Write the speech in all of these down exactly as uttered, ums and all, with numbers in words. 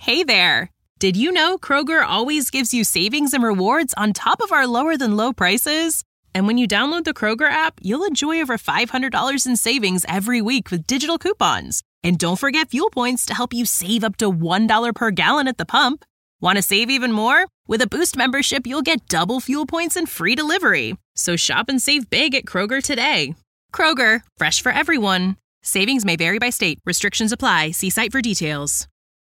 Hey there! Did you know Kroger always gives you savings and rewards on top of our lower-than-low prices? And when you download the Kroger app, you'll enjoy over five hundred dollars in savings every week with digital coupons. And don't forget fuel points to help you save up to one dollar per gallon at the pump. Want to save even more? With a Boost membership, you'll get double fuel points and free delivery. So shop and save big at Kroger today. Kroger, fresh for everyone. Savings may vary by state. Restrictions apply. See site for details.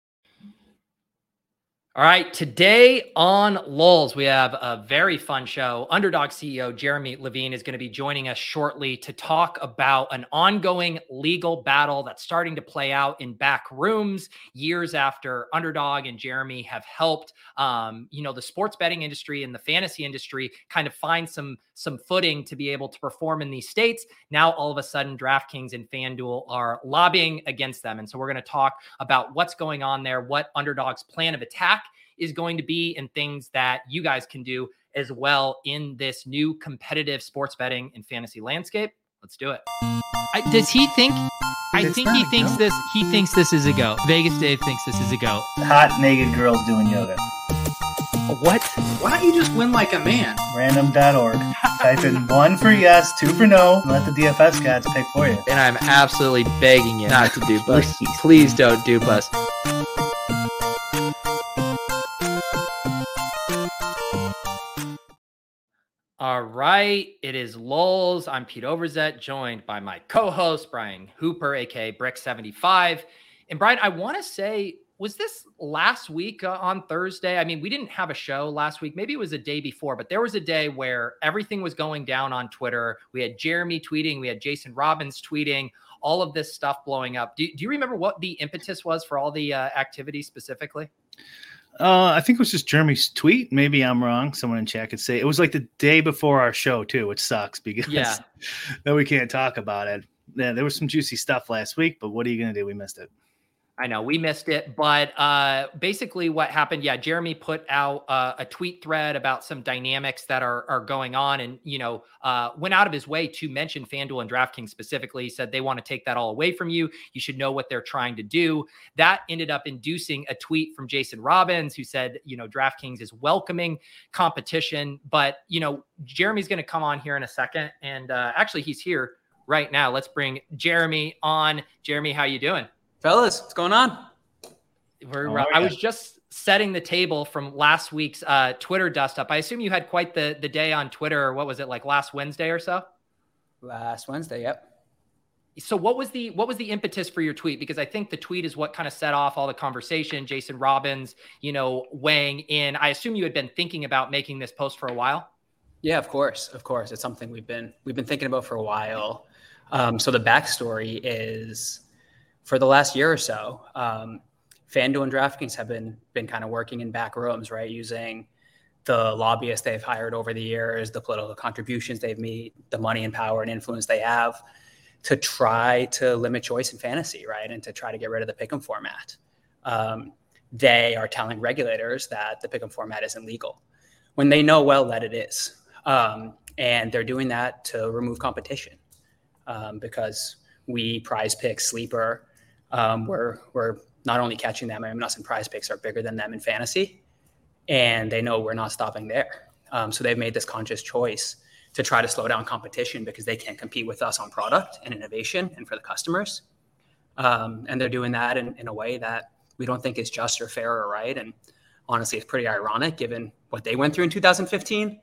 All right, today on Lulz, we have a very fun show. Underdog C E O Jeremy Levine is going to be joining us shortly to talk about an ongoing legal battle that's starting to play out in back rooms years after Underdog and Jeremy have helped, um, you know, the sports betting industry and the fantasy industry kind of find some some footing to be able to perform in these states. Now, all of a sudden, DraftKings and FanDuel are lobbying against them. And so we're going to talk about what's going on there, what Underdog's plan of attack is going to be, and things that you guys can do as well in this new competitive sports betting and fantasy landscape. Let's do it. I, does he think? I It's think not he a thinks go. this. He thinks this is a go. Vegas Dave thinks this is a go. Hot naked girls doing yoga. What? Why don't you just win like a man? Random dot org. Type in one for yes, two for no, and let the D F S gods pick for you. And I'm absolutely begging you not to dupe us. Please. Please don't dupe us. All right, it is Lulz. I'm Pete Overzet, joined by my co-host, Brian Hooper, a k a. Brick seventy-five. And Brian, I want to say, was this last week uh, on Thursday? I mean, we didn't have a show last week. Maybe it was a day before, but there was a day where everything was going down on Twitter. We had Jeremy tweeting. We had Jason Robbins tweeting. All of this stuff blowing up. Do, do you remember what the impetus was for all the uh, activity specifically? Uh, I think it was just Jeremy's tweet. Maybe I'm wrong. Someone in chat could say it was like the day before our show too, which sucks because Yeah. then we can't talk about it. Yeah, there was some juicy stuff last week, but what are you going to do? We missed it. I know we missed it, but uh, basically what happened, yeah, Jeremy put out uh, a tweet thread about some dynamics that are are going on, and you know, uh, went out of his way to mention FanDuel and DraftKings specifically. He said they want to take that all away from you. You should know what they're trying to do. That ended up inducing a tweet from Jason Robbins, who said, you know, DraftKings is welcoming competition, but you know, Jeremy's going to come on here in a second, and uh, actually, he's here right now. Let's bring Jeremy on. Jeremy, how you doing? Fellas, what's going on? We're, Oh, I yeah. was just setting the table from last week's uh, Twitter dust up. I assume you had quite the the day on Twitter. Or what was it, like last Wednesday or so? Last Wednesday, yep. So what was the what was the impetus for your tweet? Because I think the tweet is what kind of set off all the conversation. Jason Robbins, you know, weighing in. I assume you had been thinking about making this post for a while. Yeah, of course, of course. It's something we've been we've been thinking about for a while. Um, so the backstory is, for the last year or so, um, FanDuel and DraftKings have been been kind of working in back rooms, right? Using the lobbyists they've hired over the years, the political contributions they've made, the money and power and influence they have to try to limit choice in fantasy, right? And to try to get rid of the pick'em format. Um, they are telling regulators that the pick'em format isn't legal when they know well that it is. Um, and they're doing that to remove competition um, because we Prize Picks, Sleeper, Um, we're we're not only catching them. I mean, us and Prize Picks are bigger than them in fantasy, and they know we're not stopping there. Um, so they've made this conscious choice to try to slow down competition because they can't compete with us on product and innovation and for the customers. Um, and they're doing that in, in a way that we don't think is just or fair or right. And honestly, it's pretty ironic given what they went through in two thousand fifteen.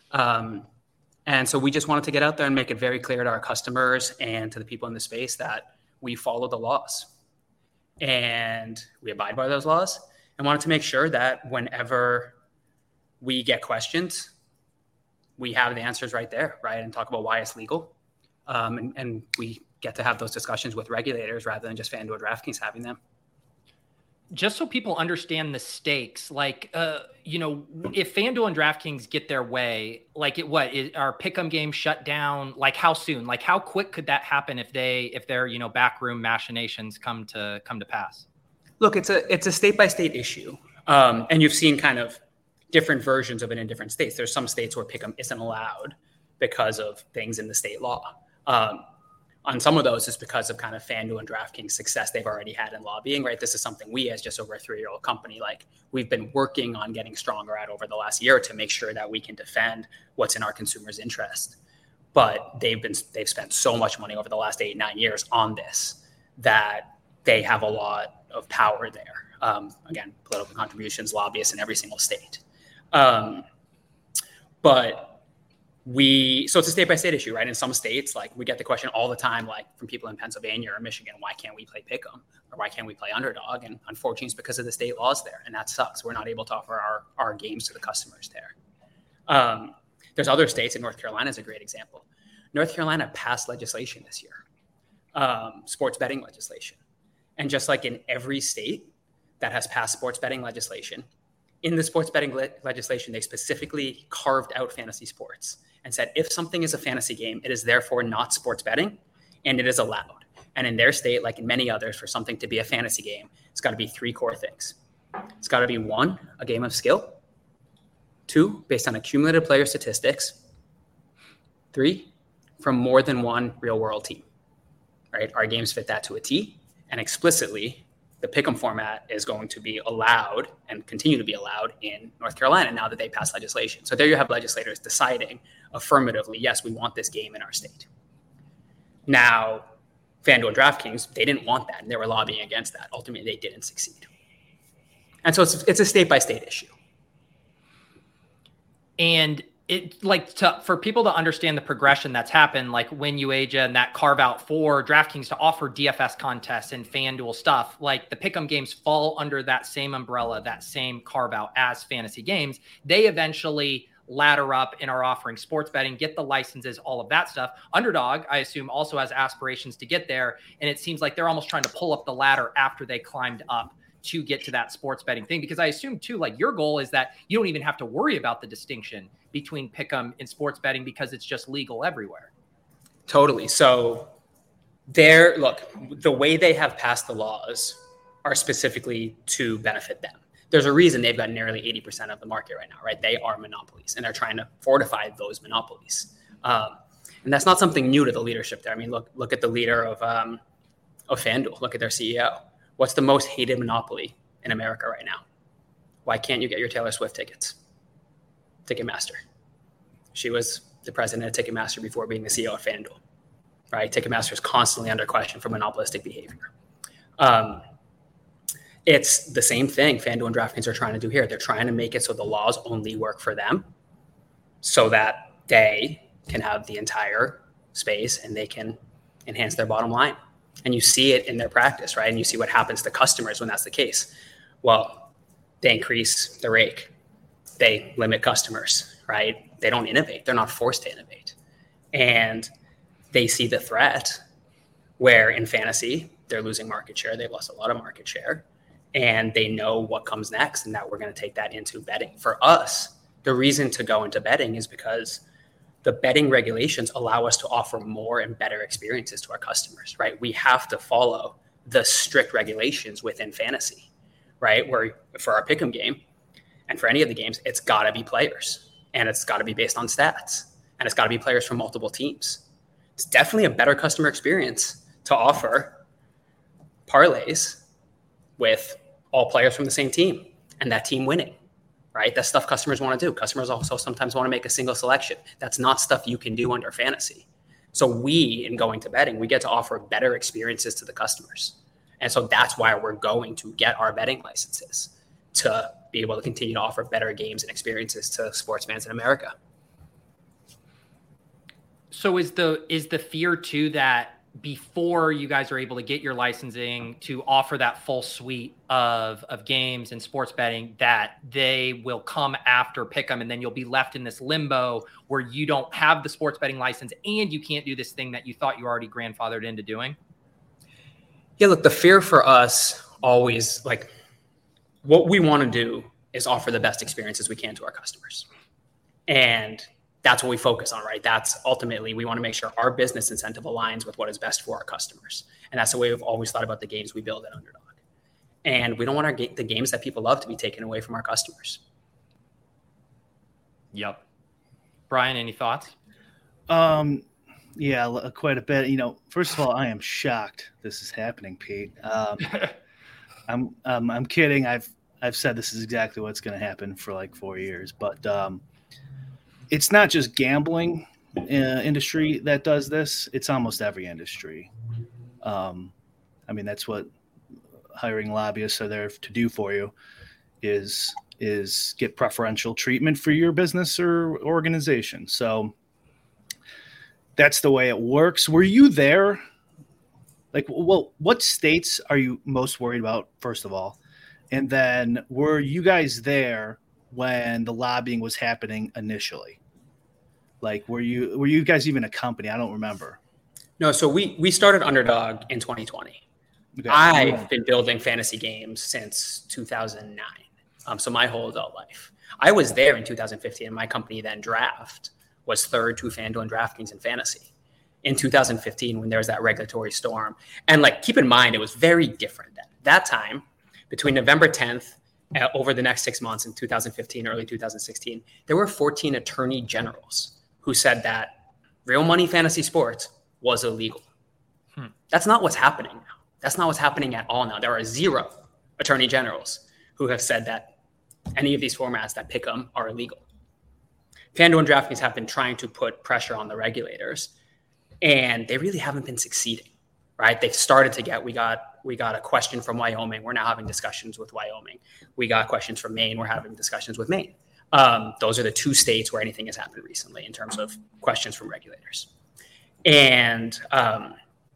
Um, and so we just wanted to get out there and make it very clear to our customers and to the people in the space that we follow the laws and we abide by those laws, and wanted to make sure that whenever we get questions, we have the answers right there, right? And talk about why it's legal. Um, and, and we get to have those discussions with regulators rather than just FanDuel or DraftKings having them. Just so people understand the stakes, like, uh, you know, if FanDuel and DraftKings get their way, like it, what is our pick'em game shut down? Like how soon, like how quick could that happen if they, if their, you know, backroom machinations come to come to pass? Look, it's a, it's a state by state issue. Um, and you've seen kind of different versions of it in different states. There's some states where pick'em isn't allowed because of things in the state law. Um, on some of those, it's because of kind of FanDuel and DraftKings success they've already had in lobbying, right? This is something we, as just over a three-year-old company, like we've been working on getting stronger at over the last year to make sure that we can defend what's in our consumers' interest. But they've been they've spent so much money over the last eight, nine years on this that they have a lot of power there. Um, again, political contributions, lobbyists in every single state. Um, but We, so it's a state by state issue, right? In some states, like we get the question all the time, like from people in Pennsylvania or Michigan, why can't we play Pick'em or why can't we play Underdog? And unfortunately, it's because of the state laws there. And that sucks. We're not able to offer our, our games to the customers there. Um, there's other states, and North Carolina is a great example. North Carolina passed legislation this year, um, sports betting legislation. And just like in every state that has passed sports betting legislation, in the sports betting le- legislation, they specifically carved out fantasy sports and said, if something is a fantasy game, it is therefore not sports betting, and it is allowed. And in their state, like in many others, for something to be a fantasy game, it's got to be three core things. It's got to be one, a game of skill. Two, based on accumulated player statistics. Three, from more than one real world team, right? Our games fit that to a T, and explicitly, the Pick'em format is going to be allowed and continue to be allowed in North Carolina now that they passed legislation. So there you have legislators deciding affirmatively, yes, we want this game in our state. Now, FanDuel and DraftKings, they didn't want that, and they were lobbying against that. Ultimately, they didn't succeed. And so it's, it's a state-by-state issue. And it like to, for people to understand the progression that's happened, like when UAsia and that carve out for DraftKings to offer D F S contests and FanDuel stuff, like the Pick'em games fall under that same umbrella, that same carve out as fantasy games. They eventually ladder up and are offering sports betting, get the licenses, all of that stuff. Underdog, I assume, also has aspirations to get there. And it seems like they're almost trying to pull up the ladder after they climbed up to get to that sports betting thing. Because I assume too, like your goal is that you don't even have to worry about the distinction between Pick'em and sports betting because it's just legal everywhere. Totally. So there, look, the way they have passed the laws are specifically to benefit them. There's a reason they've got nearly eighty percent of the market right now, right? They are monopolies, and they're trying to fortify those monopolies. Um, and that's not something new to the leadership there. I mean, look, look at the leader of, um, of FanDuel. Look at their C E O. What's the most hated monopoly in America right now? Why can't you get your Taylor Swift tickets? Ticketmaster. She was the president of Ticketmaster before being the C E O of FanDuel, right? Ticketmaster is constantly under question for monopolistic behavior. Um, it's the same thing FanDuel and DraftKings are trying to do here. They're trying to make it so the laws only work for them so that they can have the entire space and they can enhance their bottom line. And you see it in their practice, right? And you see what happens to customers when that's the case. Well, they increase the rake. They limit customers, right? They don't innovate. They're not forced to innovate. And they see the threat where in fantasy, they're losing market share. They've lost a lot of market share. And they know what comes next and that we're going to take that into betting. For us, the reason to go into betting is because the betting regulations allow us to offer more and better experiences to our customers, right? We have to follow the strict regulations within fantasy, right? Where for our Pick'em game and for any of the games, it's got to be players and it's got to be based on stats and it's got to be players from multiple teams. It's definitely a better customer experience to offer parlays with all players from the same team and that team winning. Right? That's stuff customers want to do. Customers also sometimes want to make a single selection. That's not stuff you can do under fantasy. So we, in going to betting, we get to offer better experiences to the customers. And so that's why we're going to get our betting licenses to be able to continue to offer better games and experiences to sports fans in America. So is the is the fear too that before you guys are able to get your licensing to offer that full suite of, of games and sports betting, that they will come after Pick'em and then you'll be left in this limbo where you don't have the sports betting license and you can't do this thing that you thought you already grandfathered into doing? Yeah, look, the fear for us always, like, what we want to do is offer the best experiences we can to our customers. And that's what we focus on, right? That's ultimately, we want to make sure our business incentive aligns with what is best for our customers. And that's the way we've always thought about the games we build at Underdog. And we don't want our ga- the games that people love to be taken away from our customers. Yep. Brian, any thoughts? Um, Yeah, l- quite a bit. You know, first of all, I am shocked this is happening, Pete. Um, I'm um, I'm kidding. I've I've said this is exactly what's going to happen for like four years, but um, it's not just gambling uh, industry that does this. It's almost every industry. Um, I mean, that's what hiring lobbyists are there to do for you is is get preferential treatment for your business or organization. So that's the way it works. Were you there? Like, well, what states are you most worried about, first of all? And then were you guys there when the lobbying was happening initially? Like, were you were you guys even a company? I don't remember. No, so we we started Underdog in twenty twenty. Okay. I've been building fantasy games since two thousand nine. Um, so my whole adult life. I was there in two thousand fifteen, and my company then Draft was third to FanDuel and DraftKings in fantasy in two thousand fifteen when there was that regulatory storm. And like, keep in mind, it was very different then. That time, between November tenth, uh, over the next six months in two thousand fifteen, early two thousand sixteen, there were fourteen attorney generals who said that real money fantasy sports was illegal. Hmm. That's not what's happening now. That's not what's happening at all now. There are zero attorney generals who have said that any of these formats that pick them are illegal. FanDuel and DraftKings have been trying to put pressure on the regulators, and they really haven't been succeeding, right? They've started to get, we got we got a question from Wyoming. We're now having discussions with Wyoming. We got questions from Maine. We're having discussions with Maine. Um, those are the two states where anything has happened recently in terms of questions from regulators. And um,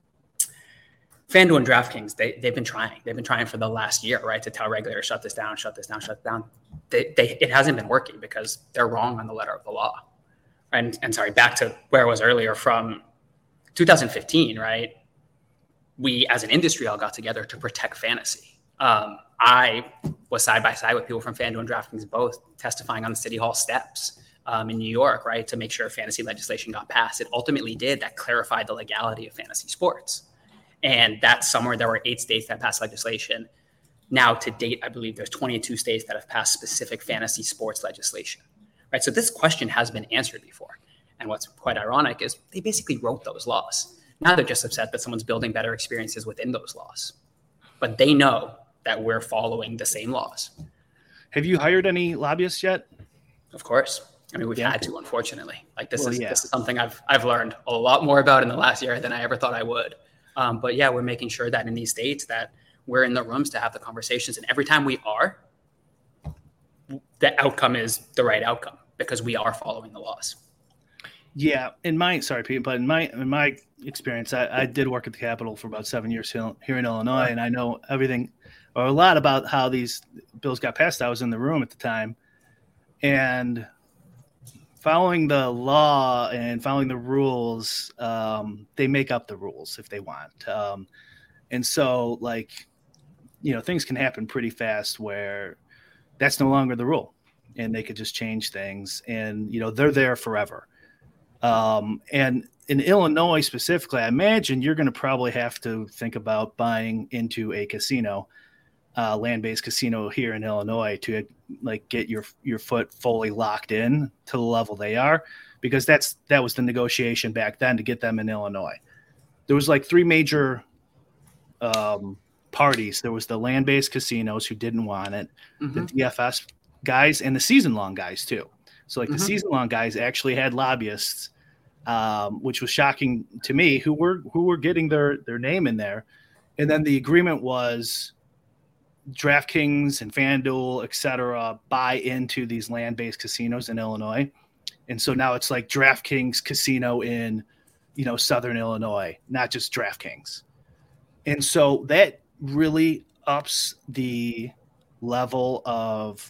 FanDuel and DraftKings, they, they've been trying. They've been trying for the last year, right, to tell regulators, shut this down, shut this down, shut it down. They, they, it hasn't been working because they're wrong on the letter of the law. And, and sorry, back to where I was earlier from two thousand fifteen, right? We, as an industry, all got together to protect fantasy. Um, I was side by side with people from FanDuel and DraftKings, both testifying on the City Hall steps um, in New York, right, to make sure fantasy legislation got passed. It ultimately did. That clarified the legality of fantasy sports. And that summer, there were eight states that passed legislation. Now, to date, I believe there's twenty-two states that have passed specific fantasy sports legislation, right? So this question has been answered before. And what's quite ironic is they basically wrote those laws. Now they're just upset that someone's building better experiences within those laws. But they know that we're following the same laws. Have you hired any lobbyists yet? Of course. I mean, we've Yeah. had to, unfortunately. Like this Well, is yeah. this is something I've I've learned a lot more about in the last year than I ever thought I would. Um, but yeah, we're making sure that in these states that we're in the rooms to have the conversations. And every time we are, the outcome is the right outcome because we are following the laws. Yeah, in my sorry, Pete, but in my in my experience, I, I did work at the Capitol for about seven years here, here in Illinois, and I know everything or a lot about how these bills got passed. I was in the room at the time, and following the law and following the rules, um, they make up the rules if they want, um, and so like you know things can happen pretty fast where that's no longer the rule, and they could just change things, and you know they're there forever. Um, and in Illinois specifically, I imagine you're going to probably have to think about buying into a casino, uh, land-based casino here in Illinois to like get your your foot fully locked in to the level they are, because that's that was the negotiation back then to get them in Illinois. There was like three major um, parties. There was the land-based casinos who didn't want it, mm-hmm. the D F S guys, and the season-long guys too. So like mm-hmm. the season-long guys actually had lobbyists, um, which was shocking to me, who were who were getting their their name in there. And then the agreement was DraftKings and FanDuel, et cetera, buy into these land-based casinos in Illinois. And so now it's like DraftKings casino in, you know, Southern Illinois, not just DraftKings. And so that really ups the level of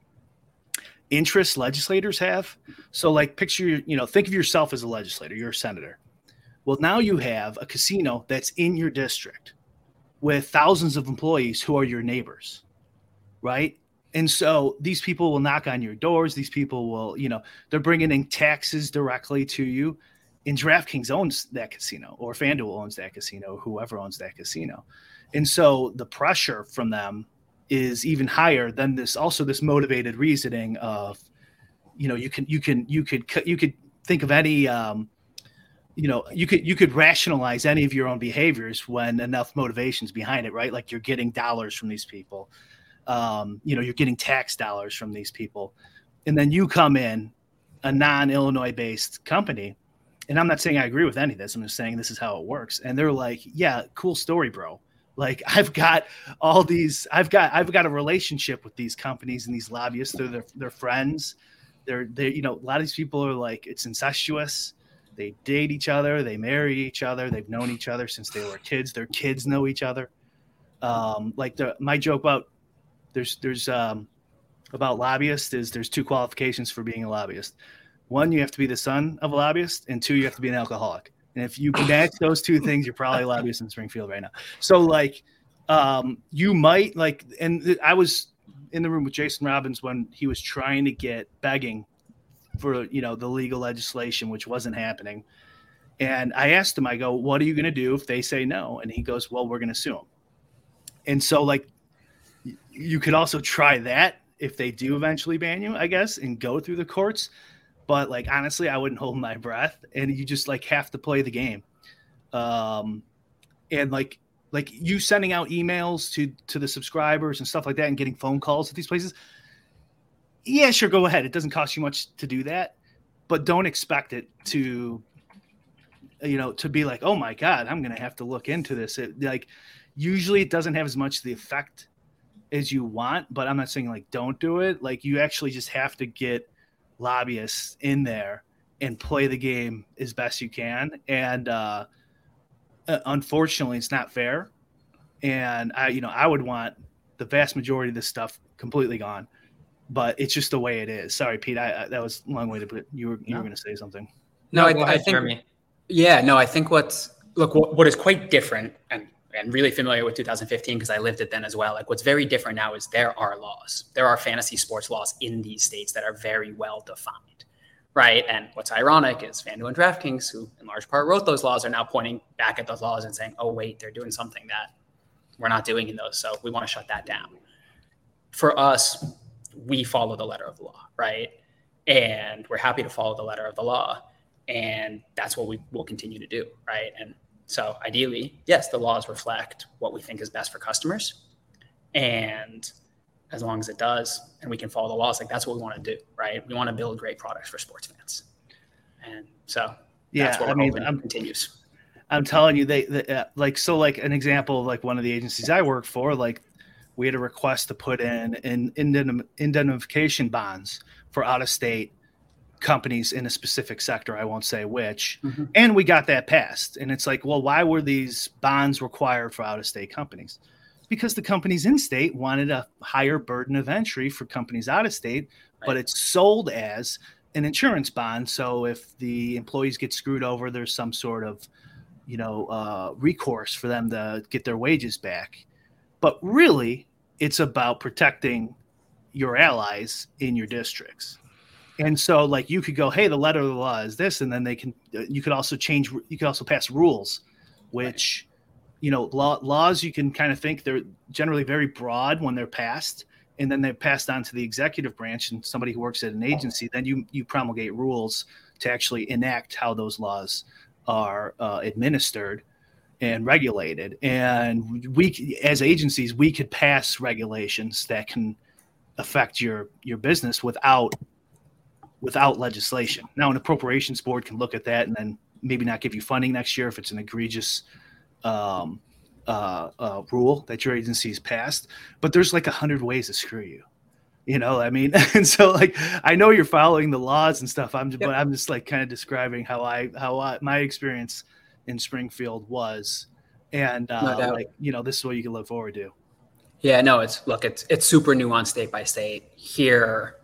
interest legislators have. So like picture, you know, think of yourself as a legislator, you're a senator. Well, now you have a casino that's in your district with thousands of employees who are your neighbors, right? And so these people will knock on your doors. These people will, you know, they're bringing in taxes directly to you. And DraftKings owns that casino, or FanDuel owns that casino, whoever owns that casino. And so the pressure from them is even higher than this, also this motivated reasoning of, you know, you can, you can, you could, you could think of any um, you know, you could you could rationalize any of your own behaviors when enough motivation's behind it, right? Like you're getting dollars from these people, um, you know, you're getting tax dollars from these people, and then you come in, a non-Illinois based company, and I'm not saying I agree with any of this. I'm just saying this is how it works. And they're like, yeah, cool story, bro. Like I've got all these, I've got, I've got a relationship with these companies and these lobbyists. They're their, they're friends. They're, they, you know, a lot of these people are like, it's incestuous. They date each other. They marry each other. They've known each other since they were kids. Their kids know each other. Um, like the, my joke about there's, there's, um, about lobbyists is there's two qualifications for being a lobbyist. One, you have to be the son of a lobbyist, and two, you have to be an alcoholic. And if you can match those two things, you're probably a lobbyist in Springfield right now. So like, um, you might like, and I was in the room with Jason Robbins when he was trying to get begging for, you know, the legal legislation, which wasn't happening. And I asked him, I go, what are you going to do if they say no? And he goes, well, we're going to sue them. And so like, you could also try that if they do eventually ban you, I guess, and go through the courts. But like, honestly, I wouldn't hold my breath, and you just like have to play the game. Um, and like, like you sending out emails to, to the subscribers and stuff like that and getting phone calls at these places. Yeah, sure. Go ahead. It doesn't cost you much to do that, but don't expect it to, you know, to be like, oh my God, I'm going to have to look into this. It, like usually it doesn't have as much the effect as you want, but I'm not saying like, don't do it. Like you actually just have to get lobbyists in there and play the game as best you can. And uh, unfortunately it's not fair. And I, you know, I would want the vast majority of this stuff completely gone, but it's just the way it is. Sorry, Pete, I, I that was a long way to put it. You were, you no. were going to say something. No, I, I think, Jeremy. yeah, no, I think what's, look, what, what is quite different and, and really familiar with two thousand fifteen, because I lived it then as well. Like what's very different now is there are laws. There are fantasy sports laws in these states that are very well defined, right? And what's ironic is FanDuel and DraftKings, who in large part wrote those laws, are now pointing back at those laws and saying, oh, wait, they're doing something that we're not doing in those. So we want to shut that down. For us, we follow the letter of the law, right? And we're happy to follow the letter of the law. And that's what we will continue to do, right? And so ideally, yes, the laws reflect what we think is best for customers. And as long as it does, and we can follow the laws, like that's what we want to do, right? We want to build great products for sports fans. And so yeah, that's what I we're mean, hoping I'm, continues. I'm telling you, they, they uh, like, so like an example of like one of the agencies I work for, like we had a request to put in an indemnification bonds for out-of-state companies in a specific sector. I won't say which. Mm-hmm. And we got that passed. And it's like, well, why were these bonds required for out-of-state companies? Because the companies in state wanted a higher burden of entry for companies out of state, right. But it's sold as an insurance bond. So if the employees get screwed over, there's some sort of, you know, uh, recourse for them to get their wages back. But really, it's about protecting your allies in your districts. And so like you could go, hey, the letter of the law is this. And then they can, you could also change, you could also pass rules, which, you know, law, laws, you can kind of think they're generally very broad when they're passed, and then they're passed on to the executive branch and somebody who works at an agency. Then you, you promulgate rules to actually enact how those laws are uh, administered and regulated. And we, as agencies, we could pass regulations that can affect your, your business without without legislation. Now, an appropriations board can look at that and then maybe not give you funding next year if it's an egregious um, uh, uh, rule that your agency's passed. But there's like a hundred ways to screw you, you know. I mean, and so like I know you're following the laws and stuff. I'm, yep. but I'm just like kind of describing how I how I, my experience in Springfield was, and uh, no like you know, this is what you can look forward to. Yeah, no, it's look, it's it's super nuanced state by state. Here,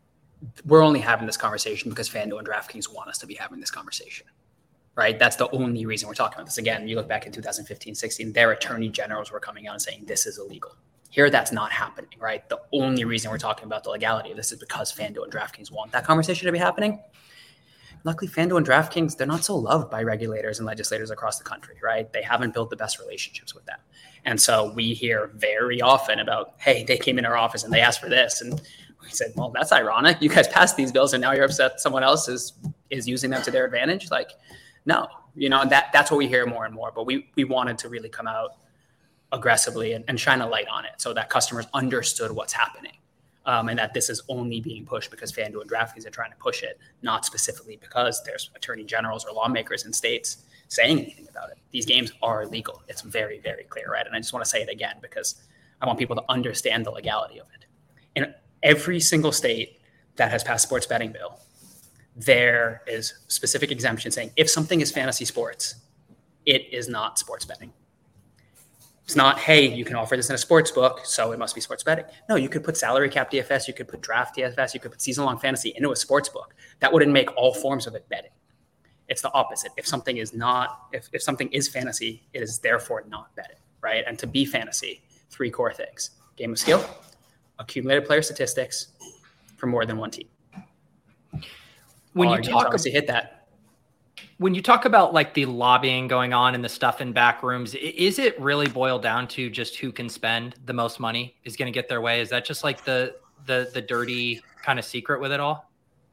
we're only having this conversation because FanDuel and DraftKings want us to be having this conversation, right? That's the only reason we're talking about this. Again, you look back in two thousand fifteen, sixteen, their attorney generals were coming out and saying this is illegal. Here, that's not happening, right? The only reason we're talking about the legality of this is because FanDuel and DraftKings want that conversation to be happening. Luckily, FanDuel and DraftKings, they're not so loved by regulators and legislators across the country, right? They haven't built the best relationships with them. And so we hear very often about, hey, they came in our office and they asked for this. And we said, well, that's ironic. You guys passed these bills and now you're upset someone else is is using them to their advantage. Like, No, you know, that that's what we hear more and more. But we we wanted to really come out aggressively and, and shine a light on it so that customers understood what's happening. Um, and that this is only being pushed because FanDuel and DraftKings are trying to push it, not specifically because there's attorney generals or lawmakers in states saying anything about it. These games are legal. It's very, very clear, right? And I just want to say it again because I want people to understand the legality of it. In every single state that has passed sports betting bill, there is specific exemption saying if something is fantasy sports, it is not sports betting. It's not, hey, you can offer this in a sports book, so it must be sports betting. No, you could put salary cap D F S, you could put draft D F S, you could put season-long fantasy into a sports book. That wouldn't make all forms of it betting. It's the opposite. If something is not, if, if something is fantasy, it is therefore not betting, right? And to be fantasy, three core things: game of skill, accumulated player statistics for more than one team. When all you talk obviously hit that. When you talk about like the lobbying going on and the stuff in back rooms, is it really boiled down to just who can spend the most money is going to get their way? Is that just like the the the dirty kind of secret with it all?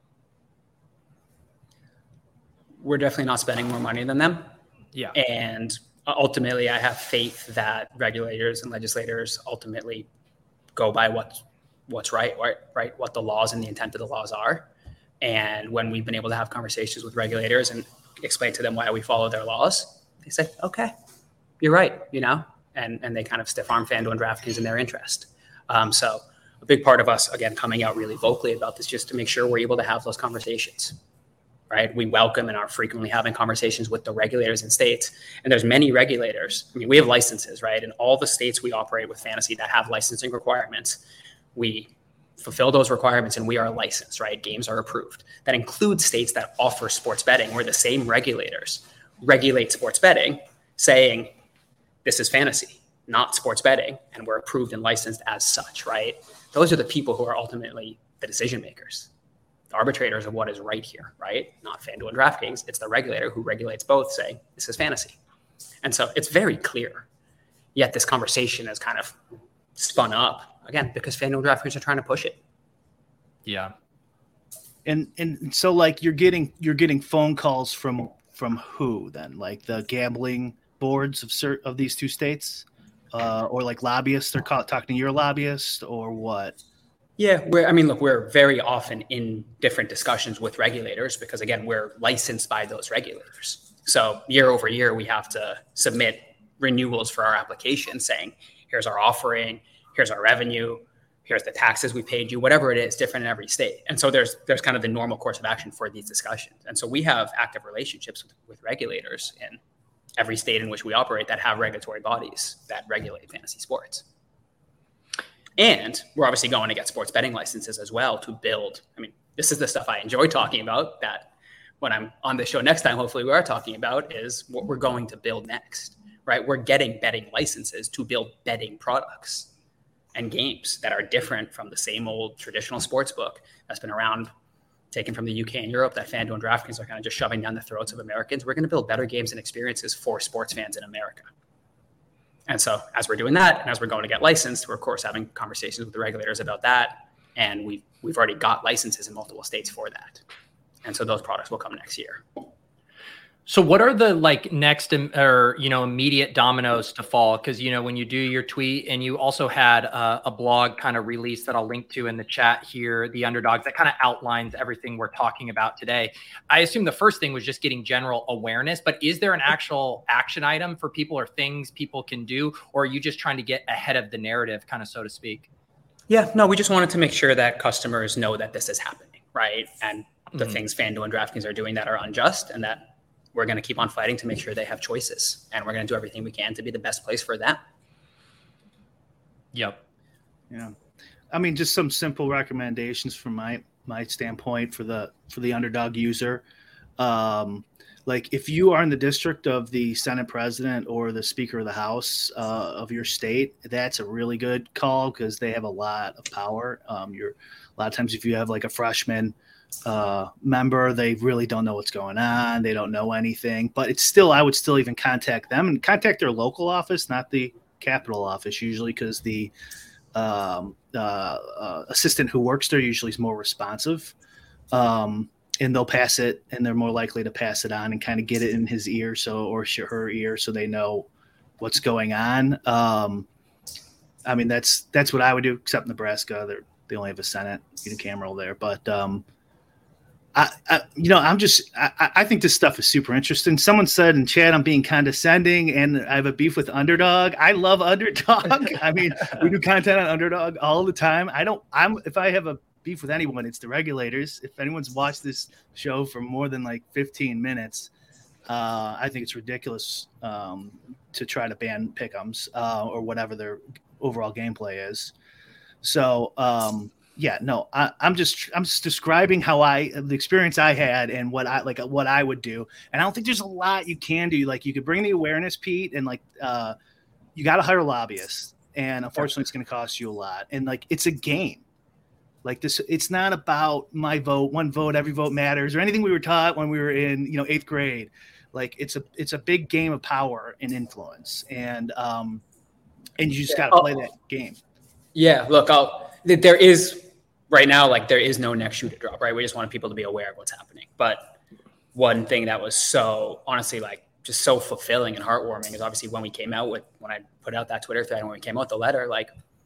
We're definitely not spending more money than them. Yeah. And ultimately, I have faith that regulators and legislators ultimately go by what's what's right, right, right, what the laws and the intent of the laws are. And when we've been able to have conversations with regulators and explain to them why we follow their laws, they say, okay, you're right, you know, and, and they kind of stiff arm FanDuel and DraftKings in their interest. Um, so a big part of us, again, coming out really vocally about this, just to make sure we're able to have those conversations, right? We welcome and are frequently having conversations with the regulators in states. And there's many regulators. I mean, we have licenses, right? In all the states we operate with fantasy that have licensing requirements, we fulfill those requirements and we are licensed, right? Games are approved. That includes states that offer sports betting where the same regulators regulate sports betting, saying this is fantasy, not sports betting, and we're approved and licensed as such, right? Those are the people who are ultimately the decision makers, the arbitrators of what is right here, right? Not FanDuel and DraftKings. It's the regulator who regulates both saying this is fantasy. And so it's very clear. Yet this conversation has kind of spun up, again, because FanDuel and DraftKings are trying to push it. Yeah. And and so like you're getting you're getting phone calls from from who then? Like the gambling boards of cert of these two states, uh, or like lobbyists? They're call, talking to your lobbyist or what? Yeah, we're. I mean, look, we're very often in different discussions with regulators because again, we're licensed by those regulators. So year over year, we have to submit renewals for our application saying, here's our offering, here's our revenue, here's the taxes we paid you, whatever it is, different in every state. And so there's there's kind of the normal course of action for these discussions. And so we have active relationships with, with regulators in every state in which we operate that have regulatory bodies that regulate fantasy sports. And we're obviously going to get sports betting licenses as well to build. I mean, this is the stuff I enjoy talking about that when I'm on the show next time, hopefully we are talking about is what we're going to build next, right? We're getting betting licenses to build betting products and games that are different from the same old traditional sports book that's been around, taken from the U K and Europe, that FanDuel and DraftKings are kind of just shoving down the throats of Americans. We're going to build better games and experiences for sports fans in America. And so as we're doing that, and as we're going to get licensed, we're of course having conversations with the regulators about that. And we've, we've already got licenses in multiple states for that. And so those products will come next year. So what are the like next um, or, you know, immediate dominoes to fall? Because, you know, when you do your tweet and you also had a, a blog kind of release that I'll link to in the chat here, The Underdogs, that kind of outlines everything we're talking about today. I assume the first thing was just getting general awareness, but is there an actual action item for people or things people can do? Or are you just trying to get ahead of the narrative, kind of so to speak? Yeah, no, we just wanted to make sure that customers know that this is happening, right? And the Mm-hmm. things FanDuel and DraftKings are doing that are unjust, and that we're going to keep on fighting to make sure they have choices, and we're going to do everything we can to be the best place for them. Yep. Yeah. I mean, just some simple recommendations from my, my standpoint for the, for the underdog user. Um, like if you are in the district of the Senate president or the Speaker of the House uh, of your state, that's a really good call because they have a lot of power. Um, you're a lot of times if you have like a freshman uh, member, they really don't know what's going on. They don't know anything, but it's still, I would still even contact them and contact their local office, not the Capitol office usually, because the um, uh, uh, assistant who works there usually is more responsive. Um, and they'll pass it, and they're more likely to pass it on and kind of get it in his ear, so or her ear, so they know what's going on. Um, I mean, that's that's what I would do, except Nebraska. They're, they only have a Senate unicameral there. But, um, I, I, you know, I'm just I, I think this stuff is super interesting. Someone said in chat I'm being condescending, and I have a beef with Underdog. I love Underdog. I mean, we do content on Underdog all the time. I don't – I'm if I have a beef with anyone, it's the regulators. If anyone's watched this show for more than like fifteen minutes, uh, I think it's ridiculous um, to try to ban pick'ems uh, or whatever their – overall gameplay is. So um yeah no I, I'm just I'm just describing how I the experience I had and what I like what I would do, and I don't think there's a lot you can do. Like, you could bring the awareness, Pete, and like uh you got to hire lobbyists, and unfortunately it's going to cost you a lot, and like it's a game like this. It's not about my vote, one vote, every vote matters, or anything we were taught when we were in you know eighth grade. Like, it's a it's a big game of power and influence, and um and you just got to play that game. Yeah, look, I'll, there is right now, like there is no next shoe to drop, right? We just wanted people to be aware of what's happening. But one thing that was so, honestly, like just so fulfilling and heartwarming is obviously when we came out with, when I put out that Twitter thread and when we came out with the letter, like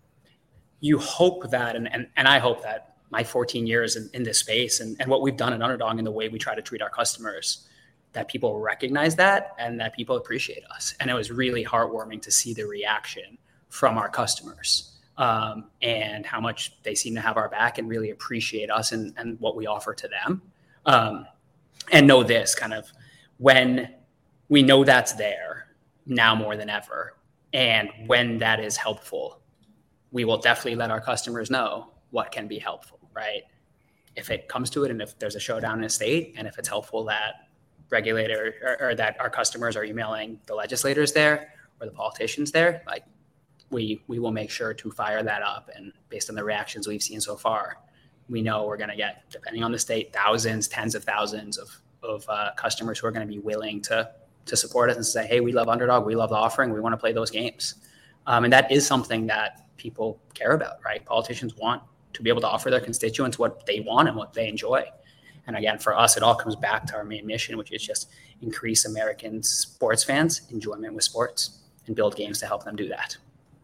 you hope that, and and, and I hope that my fourteen years in, in this space and, and what we've done at Underdog and the way we try to treat our customers, that people recognize that and that people appreciate us. And it was really heartwarming to see the reaction from our customers um, and how much they seem to have our back and really appreciate us and, and what we offer to them. Um, and know this kind of when we know that's there now more than ever. And when that is helpful, we will definitely let our customers know what can be helpful, right? If it comes to it, and if there's a showdown in a state, and if it's helpful that regulator or, or that our customers are emailing the legislators there or the politicians there, like we we will make sure to fire that up. And based on the reactions we've seen so far, we know we're going to get, depending on the state, thousands, tens of thousands of of uh, customers who are going to be willing to to support us and say, hey, we love Underdog, we love the offering, we want to play those games. Um, and that is something that people care about, right? Politicians want to be able to offer their constituents what they want and what they enjoy. And again, for us, it all comes back to our main mission, which is just increase American sports fans' enjoyment with sports and build games to help them do that.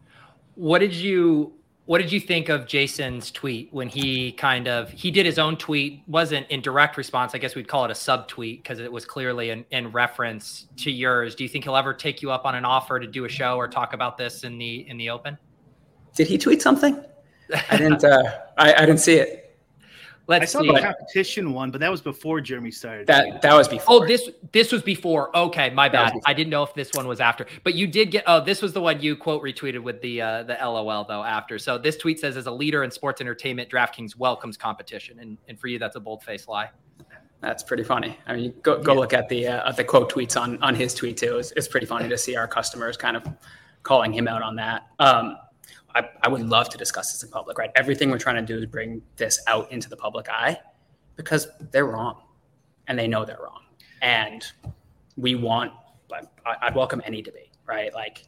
What did you what did you think of Jason's tweet when he kind of he did his own tweet? Wasn't in direct response. I guess we'd call it a subtweet because it was clearly in, in reference to yours. Do you think he'll ever take you up on an offer to do a show or talk about this in the in the open? Did he tweet something? I didn't. Uh, I, I didn't see it. Let's I saw see. the competition one, but that was before Jeremy started. That that was before. Oh, this this was before. Okay, my bad. I didn't know if this one was after. But you did get. Oh, this was the one you quote retweeted with the uh, the L O L though after. So this tweet says, "As a leader in sports entertainment, DraftKings welcomes competition," and and for you, that's a bold-faced lie. That's pretty funny. I mean, go go yeah. look at the uh, at the quote tweets on on his tweet too. It's, it's pretty funny to see our customers kind of calling him out on that. Um, I, I would love to discuss this in public, right? Everything we're trying to do is bring this out into the public eye because they're wrong and they know they're wrong. And we want, I'd welcome any debate, right? Like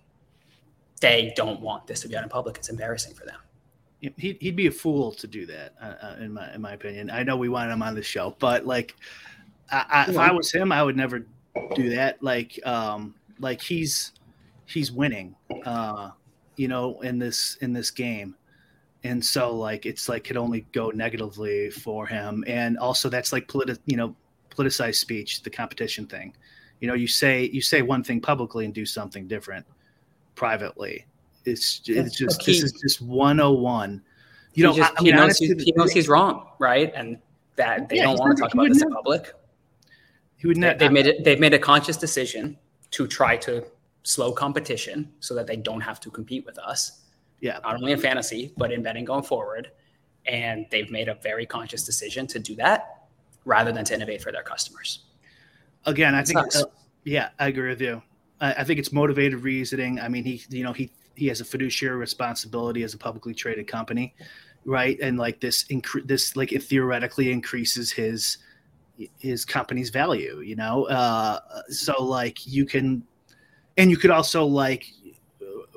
they don't want this to be out in public. It's embarrassing for them. He'd, he'd be a fool to do that, uh, in my in my opinion. I know we wanted him on the show, but like, I, I, if I was him, I would never do that. Like, um, like he's he's winning, uh, you know, in this in this game, and so like it's like could only go negatively for him. And also, that's like politi- you know, politicized speech, the competition thing. You know, you say you say one thing publicly and do something different privately. It's it's just he, this is just one oh one. You know, just, I, I mean, he, knows honestly, he knows he's wrong, right? And that they yeah, don't want to talk about this never, in public. He would never. They, they've made it. They've made a conscious decision to try to slow competition so that they don't have to compete with us. Yeah, not only in fantasy but in betting going forward. And they've made a very conscious decision to do that rather than to innovate for their customers. Again, I think. Uh, yeah, I agree with you. I, I think it's motivated reasoning. I mean, he, you know, he. He has a fiduciary responsibility as a publicly traded company, right? And like this, incre- this like it theoretically increases his his company's value, you know. Uh, so like you can, and you could also like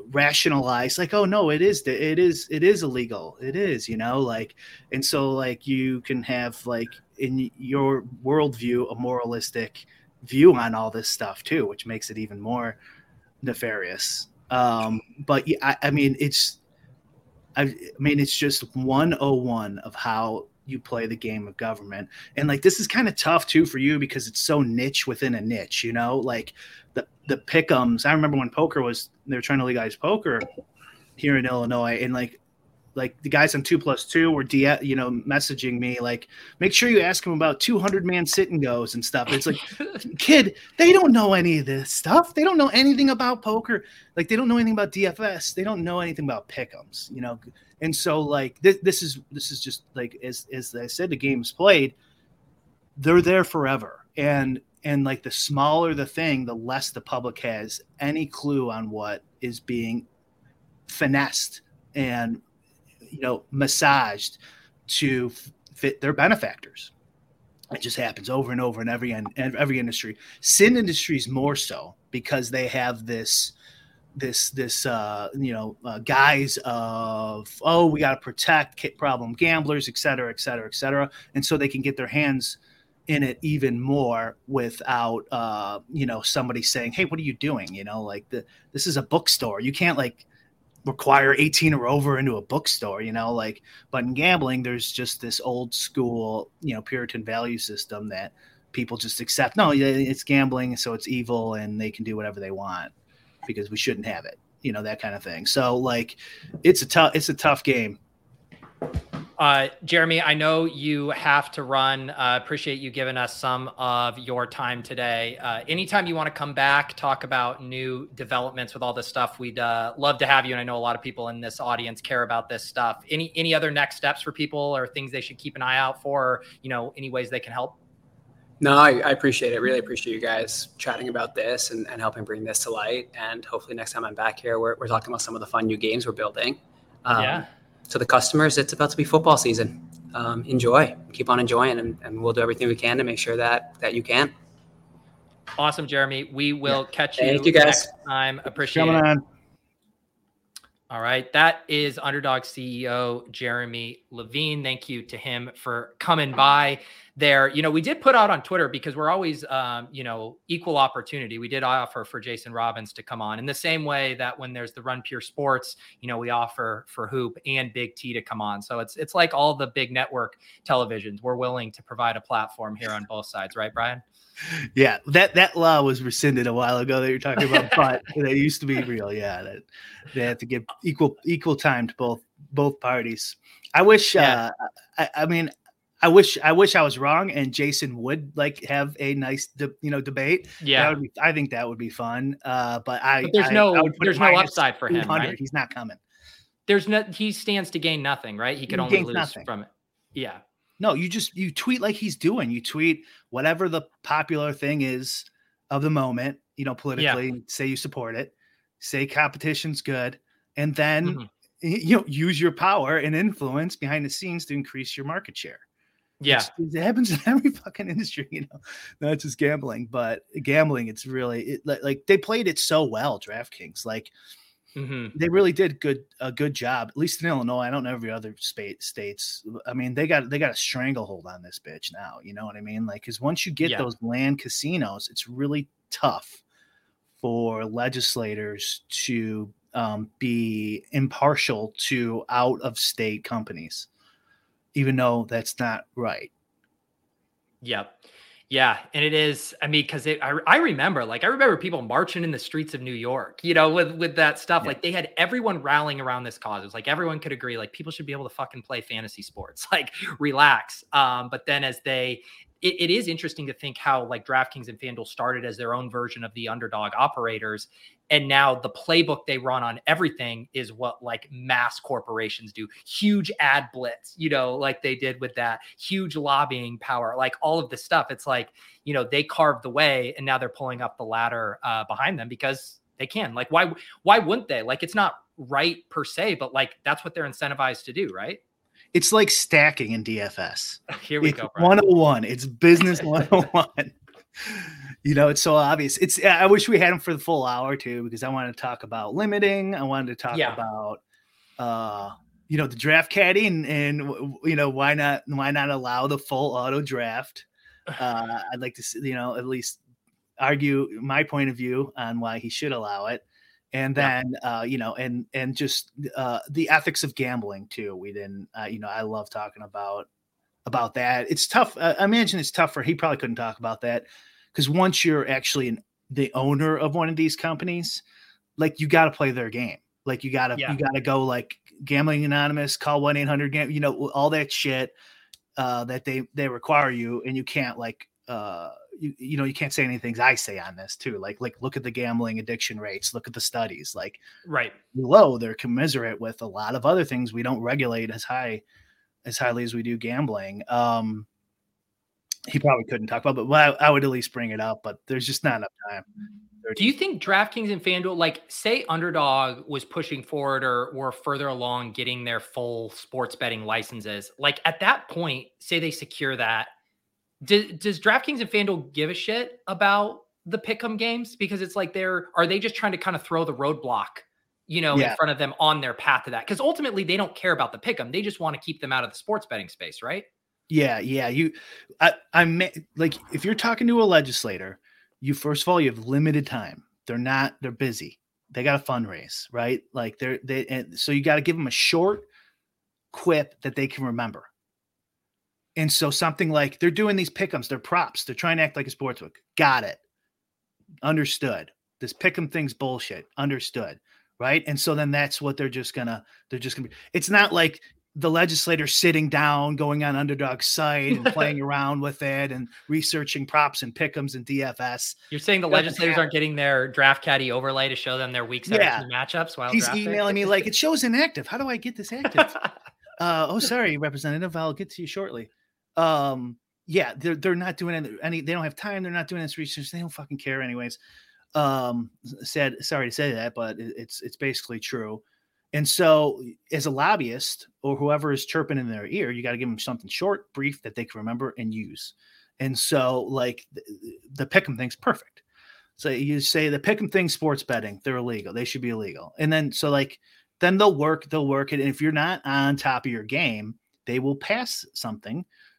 rationalize like, oh no, it is, it is, it is illegal. It is, you know, like, and so like you can have like in your worldview, a moralistic view on all this stuff too, which makes it even more nefarious. Um, but yeah, I, I mean, it's, I, I mean, it's just one oh one of how you play the game of government. And like, this is kind of tough too for you because it's so niche within a niche, you know, like the, the pick'ems. I remember when poker was, they were trying to legalize poker here in Illinois, and like, like the guys on two plus two were, de- you know, messaging me like, make sure you ask them about two hundred man sit and goes and stuff. It's like, kid, they don't know any of this stuff. They don't know anything about poker. Like they don't know anything about D F S. They don't know anything about pick'ems, you know? And so like, this, this is, this is just like, as, as I said, the game's played, they're there forever. And, and like the smaller the thing, the less the public has any clue on what is being finessed and, you know, massaged to fit their benefactors. It just happens over and over in every in every industry. Sin industries more so because they have this this this uh, you know uh, guise of, oh, we got to protect problem gamblers, et cetera, et cetera, et cetera, and so they can get their hands in it even more without uh, you know somebody saying, hey, what are you doing? You know, like the this is a bookstore. You can't like require eighteen or over into a bookstore, you know, like, but in gambling, there's just this old school, you know, Puritan value system that people just accept. No, it's gambling, so it's evil and they can do whatever they want because we shouldn't have it, you know, that kind of thing. So like, it's a tough, it's a tough game. Uh, Jeremy, I know you have to run. Uh, appreciate you giving us some of your time today. Uh, anytime you want to come back, talk about new developments with all this stuff, we'd uh, love to have you. And I know a lot of people in this audience care about this stuff. Any any other next steps for people or things they should keep an eye out for, or, you know, any ways they can help? No, I, I appreciate it. Really appreciate you guys chatting about this and, and helping bring this to light. And hopefully next time I'm back here, we're, we're talking about some of the fun new games we're building. Um, yeah. To the customers, it's about to be football season. Um, enjoy, keep on enjoying, and, and we'll do everything we can to make sure that that you can. Awesome, Jeremy. We will yeah. catch you, Thank you guys. next time. Appreciate Coming it. On. All right. That is Underdog C E O Jeremy Levine. Thank you to him for coming by there. You know, we did put out on Twitter because we're always, um, you know, equal opportunity. We did offer for Jason Robbins to come on in the same way that when there's the Run Pure Sports, you know, we offer for Hoop and Big T to come on. So it's, it's like all the big network televisions. We're willing to provide a platform here on both sides. Right, Brian? Yeah, that that law was rescinded a while ago that you're talking about, but that used to be real. Yeah, that they had to give equal equal time to both both parties. I wish. Yeah. Uh, I, I mean, I wish. I wish I was wrong, and Jason would like have a nice, de, you know, debate. Yeah, that would be, I think that would be fun. Uh, but I. But there's I, no. I there's no upside for him. Right? He's not coming. There's no. He stands to gain nothing, right? He could he only lose nothing. from it. Yeah. No, you just you tweet like he's doing. You tweet whatever the popular thing is of the moment, you know, politically. Yeah. Say you support it. Say competition's good, and then mm-hmm. you know use your power and influence behind the scenes to increase your market share. Yeah, it's, it happens in every fucking industry, you know. Not just gambling, but gambling. It's really it, like, like they played it so well. DraftKings, like. Mm-hmm. They really did good a good job, at least in Illinois. I don't know every other state states. I mean, they got they got a stranglehold on this bitch now. You know what I mean? Like, because once you get yeah. those land casinos, it's really tough for legislators to um, be impartial to out of state companies, even though that's not right. Yep. Yeah. And it is, I mean, because I, I remember, like, I remember people marching in the streets of New York, you know, with, with that stuff. Yeah. Like, they had everyone rallying around this cause. It was like, everyone could agree, like, people should be able to fucking play fantasy sports, like, relax. Um, but then as they, it, it is interesting to think how, like, DraftKings and FanDuel started as their own version of the underdog operators. And now the playbook they run on everything is what like mass corporations do. Huge ad blitz, you know, like they did with that huge lobbying power, like all of this stuff. It's like, you know, they carved the way and now they're pulling up the ladder uh, behind them because they can. Like, why, why wouldn't they? Like, it's not right per se, but like, that's what they're incentivized to do, right? It's like stacking in D F S. Here we it's go. Brian. one oh one. It's business one oh one. You know, it's so obvious. It's. I wish we had him for the full hour too, because I wanted to talk about limiting. I wanted to talk Yeah. about, uh, you know, the draft caddy and, and you know, why not why not allow the full auto draft? Uh, I'd like to see, you know, at least argue my point of view on why he should allow it, and then yeah. uh, you know, and and just uh, the ethics of gambling too. We didn't, uh, you know, I love talking about about that. It's tough. Uh, I imagine it's tough for. He probably couldn't talk about that. Because once you're actually an, the owner of one of these companies, like you got to play their game. Like you got to yeah. you got to go like Gambling Anonymous, call one eight hundred gam, you know, all that shit uh, that they they require you, and you can't like uh, you you know you can't say any things I say on this too. Like like look at the gambling addiction rates, look at the studies. Like right low, they're commensurate with a lot of other things we don't regulate as high as highly as we do gambling. Um, He probably couldn't talk about, but well, I would at least bring it up. But there's just not enough time. Do you think DraftKings and FanDuel, like say Underdog was pushing forward or or further along getting their full sports betting licenses, like at that point, say they secure that, do, does DraftKings and FanDuel give a shit about the pick'em games? Because it's like they're are they just trying to kind of throw the roadblock, you know, yeah. in front of them on their path to that? Because ultimately they don't care about the pick'em; they just want to keep them out of the sports betting space, right? Yeah, yeah. You, I, I'm like, if you're talking to a legislator, you first of all, you have limited time. They're not, they're busy. They got to fundraise, right? Like they're, they, and so you got to give them a short quip that they can remember. And so something like they're doing these pick'ems, they're props. They're trying to act like a sportsbook. Got it. Understood. This pick'em thing's bullshit. Understood. Right. And so then that's what they're just gonna, they're just gonna be, it's not like the legislator sitting down, going on Underdog's site and playing around with it and researching props and pick'ems and D F S. You're saying the legislators aren't getting their draft caddy overlay to show them their week seventeen yeah. matchups while he's drafting? Emailing me like, it shows inactive. How do I get this active? uh, oh, sorry, Representative. I'll get to you shortly. Um, yeah, they're, they're not doing any, any, they don't have time. They're not doing this research. They don't fucking care anyways. Um, sad, sorry to say that, but it, it's, it's basically true. And so as a lobbyist or whoever is chirping in their ear, you got to give them something short, brief that they can remember and use. And so like the, the pick'em thing's perfect. So you say the pick'em thing, sports betting, they're illegal. They should be illegal. And then, so like, then they'll work, they'll work it. And if you're not on top of your game, they will pass something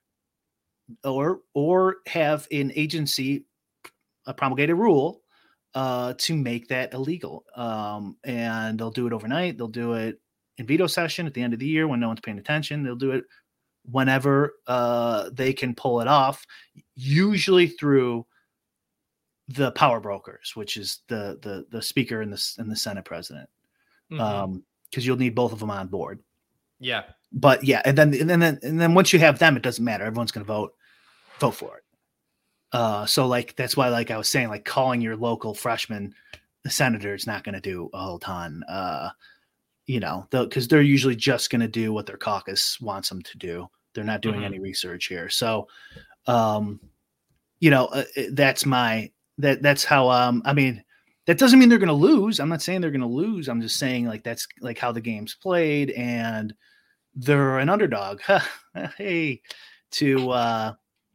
or, or have an agency uh, promulgate a rule Uh, to make that illegal. Um, and they'll do it overnight. They'll do it in veto session at the end of the year when no one's paying attention. They'll do it whenever uh, they can pull it off, usually through the power brokers, which is the the the speaker and the, and the Senate president. Mm-hmm. Um, because you'll need both of them on board. Yeah. But yeah, and then and then and then once you have them, it doesn't matter. Everyone's gonna vote, vote for it. Uh, so like, that's why, like I was saying, like calling your local freshman senator is not going to do a whole ton, uh, you know, cause they're usually just going to do what their caucus wants them to do. They're not doing mm-hmm. any research here. So, um, you know, uh, that's my, that that's how, um, I mean, that doesn't mean they're going to lose. I'm not saying they're going to lose. I'm just saying like, that's like how the game's played and they're an underdog. Hey, to, uh,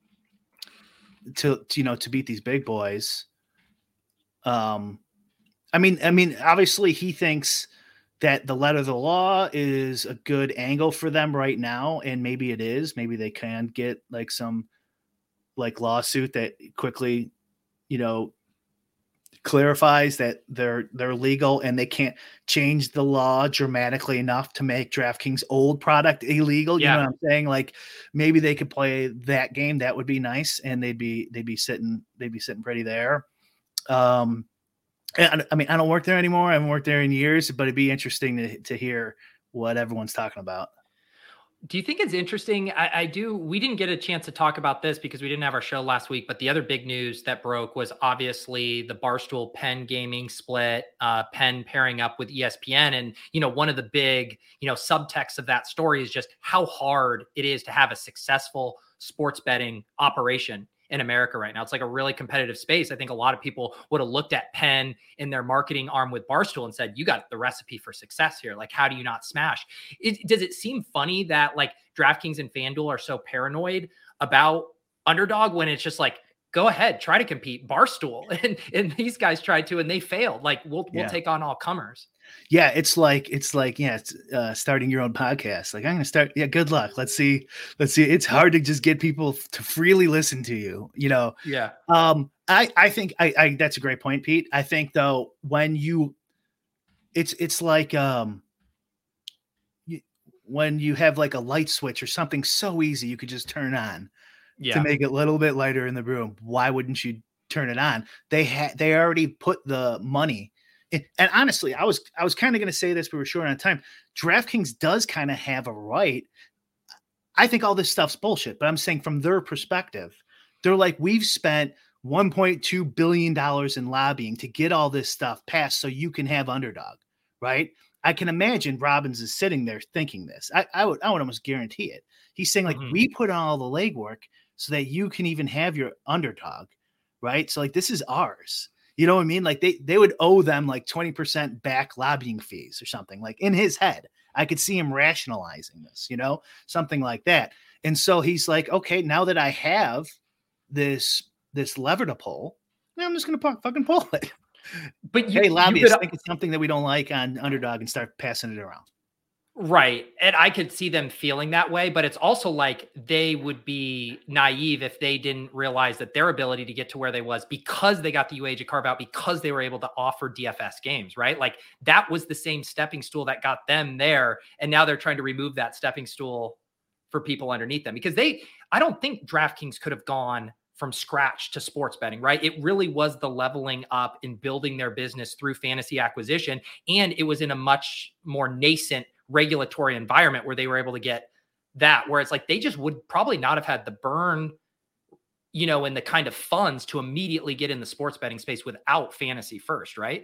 to, to you know to beat these big boys. Um, I mean, I mean, obviously he thinks that the letter of the law is a good angle for them right now, and maybe it is. Maybe they can get like some like lawsuit that quickly, you know, clarifies that they're they're legal and they can't change the law dramatically enough to make DraftKings old product illegal. You yeah. know what I'm saying? Like maybe they could play that game. That would be nice, and they'd be they'd be sitting they'd be sitting pretty there. Um, and I mean, I don't work there anymore. I haven't worked there in years, but it'd be interesting to to hear what everyone's talking about. Do you think it's interesting? I, I do. We didn't get a chance to talk about this because we didn't have our show last week, but the other big news that broke was obviously the Barstool Penn Gaming split, uh, Penn pairing up with E S P N. And, you know, one of the big, you know, subtext of that story is just how hard it is to have a successful sports betting operation in America right now. It's like a really competitive space. I think a lot of people would have looked at Penn in their marketing arm with Barstool and said, you got the recipe for success here. Like, how do you not smash? It, does it seem funny that like DraftKings and FanDuel are so paranoid about Underdog when it's just like, go ahead, try to compete. Barstool and, and these guys tried to, and they failed. Like we'll, we'll Yeah. take on all comers. Yeah. It's like, it's like, yeah, it's uh, starting your own podcast. Like I'm going to start. Yeah. Good luck. Let's see. Let's see. It's hard to just get people to freely listen to you, you know? Yeah. Um, I, I think I, I, that's a great point, Pete. I think though, when you, it's, it's like, um, you, when you have like a light switch or something so easy, you could just turn on. Yeah. To make it a little bit lighter in the room. Why wouldn't you turn it on? They had they already put the money in. And honestly, I was I was kind of going to say this, but we're short on time. DraftKings does kind of have a right. I think all this stuff's bullshit, but I'm saying from their perspective, they're like, we've spent one point two billion dollars in lobbying to get all this stuff passed so you can have Underdog, right? I can imagine Robbins is sitting there thinking this. I, I would I would almost guarantee it. He's saying like, Mhm. we put on all the legwork so that you can even have your Underdog, right? So like, this is ours. You know what I mean? Like they, they would owe them like twenty percent back lobbying fees or something. Like in his head, I could see him rationalizing this, you know, something like that. And so he's like, okay, now that I have this, this lever to pull, I'm just going to fucking pull it. But you, Hey, you lobbyists, could, think it's something that we don't like on Underdog and start passing it around. right. And I could see them feeling that way, but it's also like they would be naive if they didn't realize that their ability to get to where they was because they got the U A J carve out, because they were able to offer D F S games, right? Like that was the same stepping stool that got them there. And now they're trying to remove that stepping stool for people underneath them because they, I don't think DraftKings could have gone from scratch to sports betting, right? It really was the leveling up in building their business through fantasy acquisition. And it was in a much more nascent regulatory environment where they were able to get that, where it's like, they just would probably not have had the burn, you know, and the kind of funds to immediately get in the sports betting space without fantasy first, right?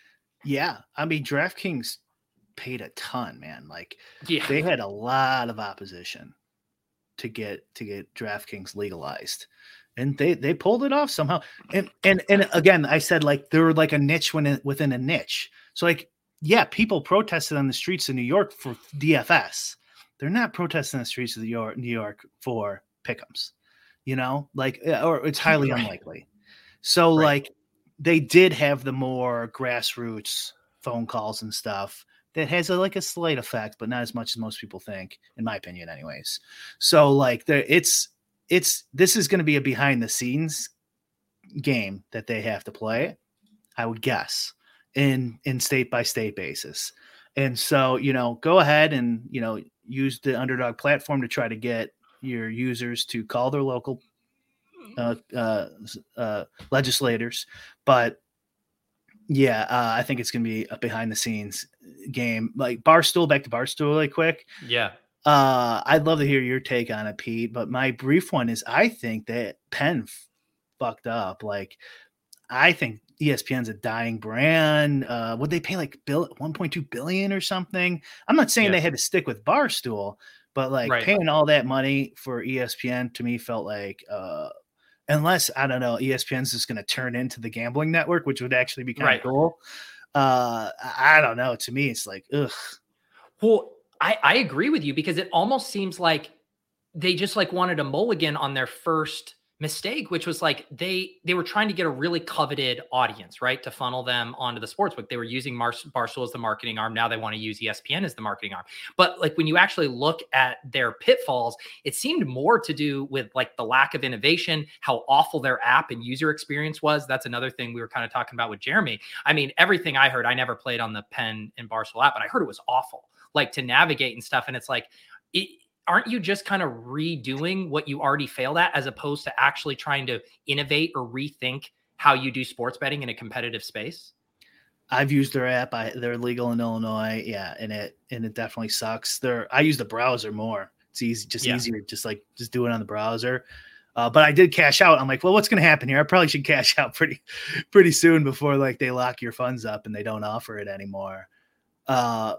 Yeah. I mean, DraftKings paid a ton, man. Like Yeah. they had a lot of opposition to get, to get DraftKings legalized. And they, they pulled it off somehow. And, and, and again, I said like, they were like a niche within, within a niche. So like, yeah, people protested on the streets of New York for D F S. They're not protesting on the streets of New York, New York for pick'ems, you know, like, or it's highly Right. unlikely. So Right. like they did have the more grassroots phone calls and stuff that has a, like a slight effect, but not as much as most people think, in my opinion, anyways. So like there, it's, it's, this is going to be a behind the scenes game that they have to play, I would guess, in, in state by state basis. And so, you know, go ahead and, you know, use the Underdog platform to try to get your users to call their local uh, uh, uh, legislators. But yeah, uh, I think it's going to be a behind the scenes game. Like Barstool, back to Barstool really quick. Yeah. Uh, I'd love to hear your take on it, Pete, but my brief one is I think that Penn f- fucked up. Like, I think E S P N's a dying brand. Uh, would they pay like bill one point two billion or something? I'm not saying Yeah. they had to stick with Barstool, but like Right. paying all that money for E S P N to me felt like, uh, unless I don't know, E S P N's just going to turn into the gambling network, which would actually be kind Right. of cool. Uh, I I don't know. To me, it's like, ugh. Well, I, I agree with you because it almost seems like they just like wanted a mulligan on their first mistake, which was like they they were trying to get a really coveted audience, right, to funnel them onto the sportsbook. They were using Mar- Barstool as the marketing arm. Now they want to use E S P N as the marketing arm. But like when you actually look at their pitfalls, it seemed more to do with like the lack of innovation, how awful their app and user experience was. That's another thing we were kind of talking about with Jeremy. I mean, everything I heard, I never played on the Penn and Barstool app, but I heard it was awful, like to navigate and stuff. And it's like, it, aren't you just kind of redoing what you already failed at as opposed to actually trying to innovate or rethink how you do sports betting in a competitive space? I've used their app. I, they're legal in Illinois. Yeah. And it, and it definitely sucks. They're, I use the browser more. It's easy, just Yeah. easier. Just like, just do it on the browser. Uh, but I did cash out. I'm like, well, what's going to happen here? I probably should cash out pretty, pretty soon before like they lock your funds up and they don't offer it anymore. Uh,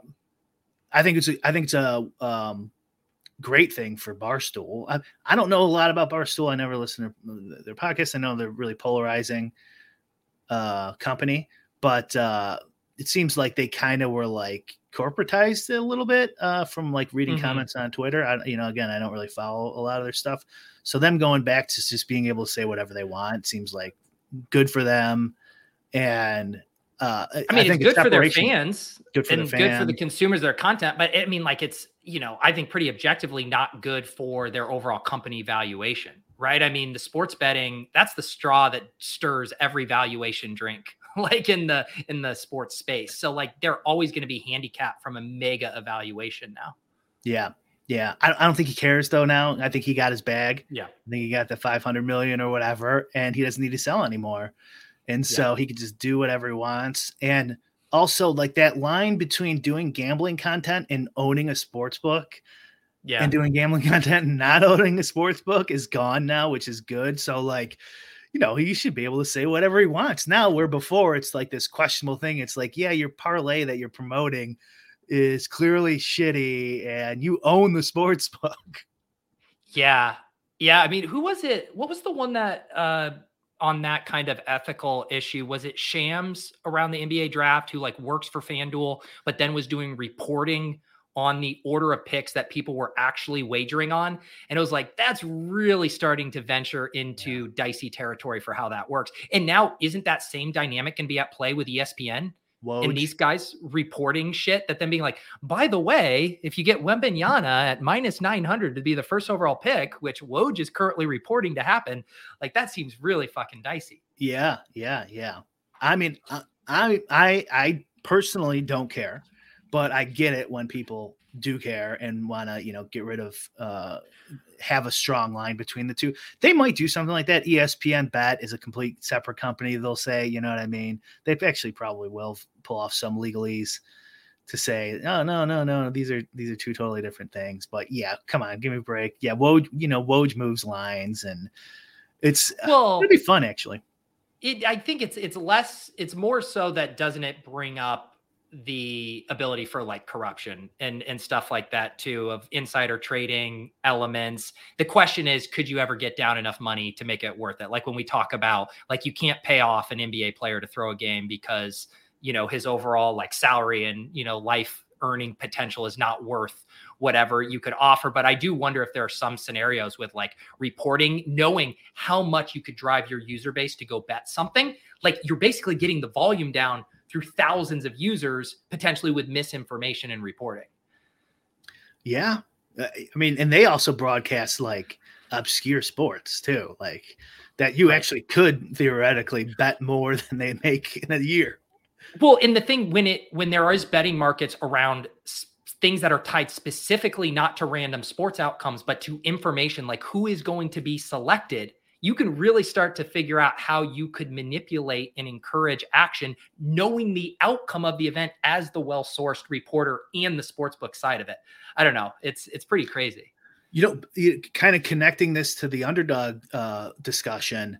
I think it's, a, I think it's a, um, great thing for Barstool. I, I don't know a lot about Barstool. I never listen to their podcast. I know they're really polarizing uh, company, but uh, it seems like they kind of were like corporatized a little bit uh, from like reading Mhm. comments on Twitter. I, you know, again, I don't really follow a lot of their stuff. So them going back to just being able to say whatever they want seems like good for them. And uh, I, I mean, I think it's good for their separation- fans good for and the good for the fan. consumers, their content. But I mean, like it's, you know, I think pretty objectively not good for their overall company valuation, right? I mean, the sports betting, that's the straw that stirs every valuation drink, like in the, in the sports space. So like, they're always going to be handicapped from a mega evaluation now. Yeah. Yeah. I, I don't think he cares though now. I think he got his bag. Yeah. I think he got the five hundred million or whatever, and he doesn't need to sell anymore. And so yeah. he can just do whatever he wants. And also like that line between doing gambling content and owning a sports book yeah. and doing gambling content and not owning a sports book is gone now, which is good. So like, you know, he should be able to say whatever he wants now, where before it's like this questionable thing. It's like, yeah, your parlay that you're promoting is clearly shitty and you own the sports book. Yeah. Yeah. I mean, who was it? What was the one that, uh, on that kind of ethical issue? Was it Shams around the N B A draft who like works for FanDuel, but then was doing reporting on the order of picks that people were actually wagering on? And it was like, that's really starting to venture into yeah. dicey territory for how that works. And now isn't that same dynamic can be at play with E S P N? Woj. And these guys reporting shit that then being like, by the way, if you get Wembanyama at minus nine hundred to be the first overall pick, which Woj is currently reporting to happen, like that seems really fucking dicey. Yeah, yeah, yeah. I mean, I, I, I, I personally don't care, but I get it when people do care and want to, you know, get rid of, uh, have a strong line between the two. They might do something like that. E S P N Bet is a complete separate company. They'll say, you know what I mean? They actually probably will pull off some legalese to say, oh, no, no, no, these are, these are two totally different things. But yeah, come on, give me a break. Yeah. Woj, you know, Woj moves lines and it's, well, uh, it'd be fun actually. It, I think it's, it's less, it's more so that doesn't it bring up the ability for like corruption and, and stuff like that too, of insider trading elements. The question is, could you ever get down enough money to make it worth it? Like when we talk about, like, you can't pay off an N B A player to throw a game because, you know, his overall like salary and, you know, life earning potential is not worth whatever you could offer. But I do wonder if there are some scenarios with like reporting, knowing how much you could drive your user base to go bet something. Like you're basically getting the volume down through thousands of users, potentially with misinformation and reporting. Yeah. I mean, and they also broadcast like obscure sports too, like that you right. actually could theoretically bet more than they make in a year. Well, and the thing when it, when there is betting markets around s- things that are tied specifically not to random sports outcomes, but to information, like who is going to be selected, you can really start to figure out how you could manipulate and encourage action, knowing the outcome of the event as the well-sourced reporter and the sportsbook side of it. I don't know. It's, it's pretty crazy. You know, you, kind of connecting this to the underdog uh, discussion,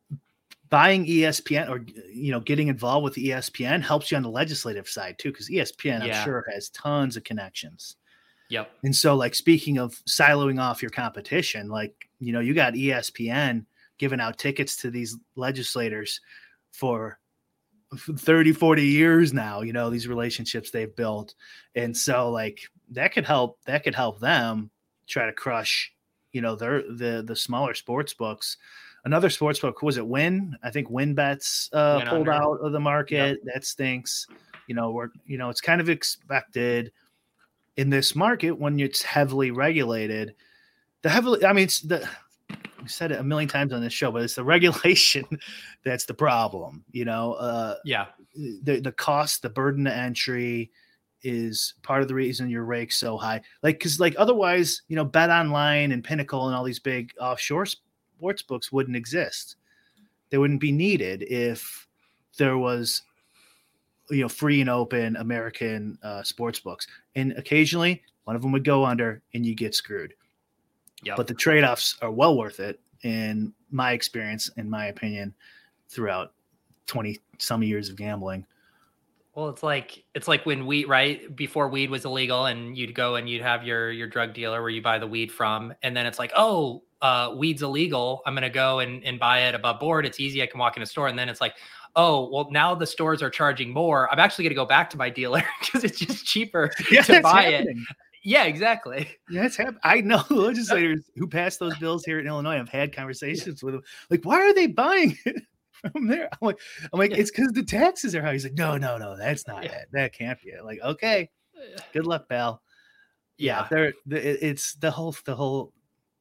buying E S P N or, you know, getting involved with E S P N helps you on the legislative side too. Cause E S P N, yeah. I'm sure, has tons of connections. Yep. And so like, speaking of siloing off your competition, like, you know, you got E S P N giving out tickets to these legislators for thirty, forty years now, you know, these relationships they've built. And so like that could help, that could help them try to crush, you know, their, the, the smaller sports books. Another sports book, was it Win? I think WinBets uh, Win pulled under. out of the market. Yep. That stinks. You know, we're, you know, it's kind of expected in this market when it's heavily regulated. The heavily, I mean, it's the, we said it a million times on this show, but it's the regulation that's the problem. You know, uh, yeah, the the cost, the burden of entry is part of the reason your rake's so high. Like, because like otherwise, you know, Bet Online and Pinnacle and all these big offshore sports books wouldn't exist. They wouldn't be needed if there was, you know, free and open American uh, sports books. And occasionally, one of them would go under, and you get screwed. Yep. But the trade-offs are well worth it in my experience, in my opinion, throughout twenty some years of gambling. Well, it's like, it's like when weed, right? Before weed was illegal and you'd go and you'd have your, your drug dealer where you buy the weed from. And then it's like, oh, uh, weed's illegal. I'm going to go and, and buy it above board. It's easy. I can walk in a store. And then it's like, oh, well, now the stores are charging more. I'm actually going to go back to my dealer because it's just cheaper Yeah, to that's buy happening. it. Yeah, exactly. Yeah, it's happening. I know legislators who passed those bills here in Illinois. I've had conversations with them. Like, why are they buying it from there? I'm like, I'm like, Yeah. it's because the taxes are high. He's like, no, no, no, that's not Yeah. it. That can't be it. Like, okay, good luck, pal. Yeah, Yeah. they're the, it's the whole the whole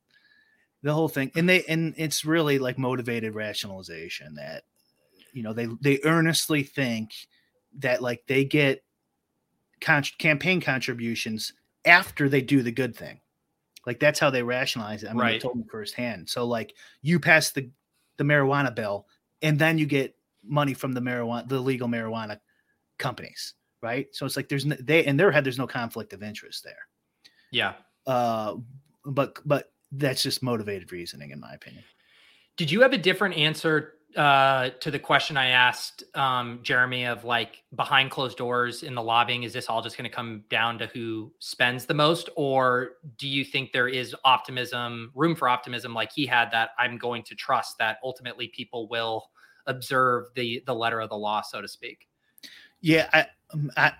the whole thing, and they and it's really like motivated rationalization that you know they they earnestly think that like they get con- campaign contributions after they do the good thing. Like that's how they rationalize it. I mean, they Right. told me firsthand. So like you pass the the marijuana bill, and then you get money from the marijuana, the legal marijuana companies, right? So it's like there's no, they in their head there's no conflict of interest there. Yeah. Uh, but but that's just motivated reasoning, in my opinion. Did you have a different answer uh, to the question I asked um, Jeremy of like behind closed doors in the lobbying? Is this all just going to come down to who spends the most? Or do you think there is optimism, room for optimism like he had, that I'm going to trust that ultimately people will observe the the letter of the law, so to speak? Yeah, I, um, I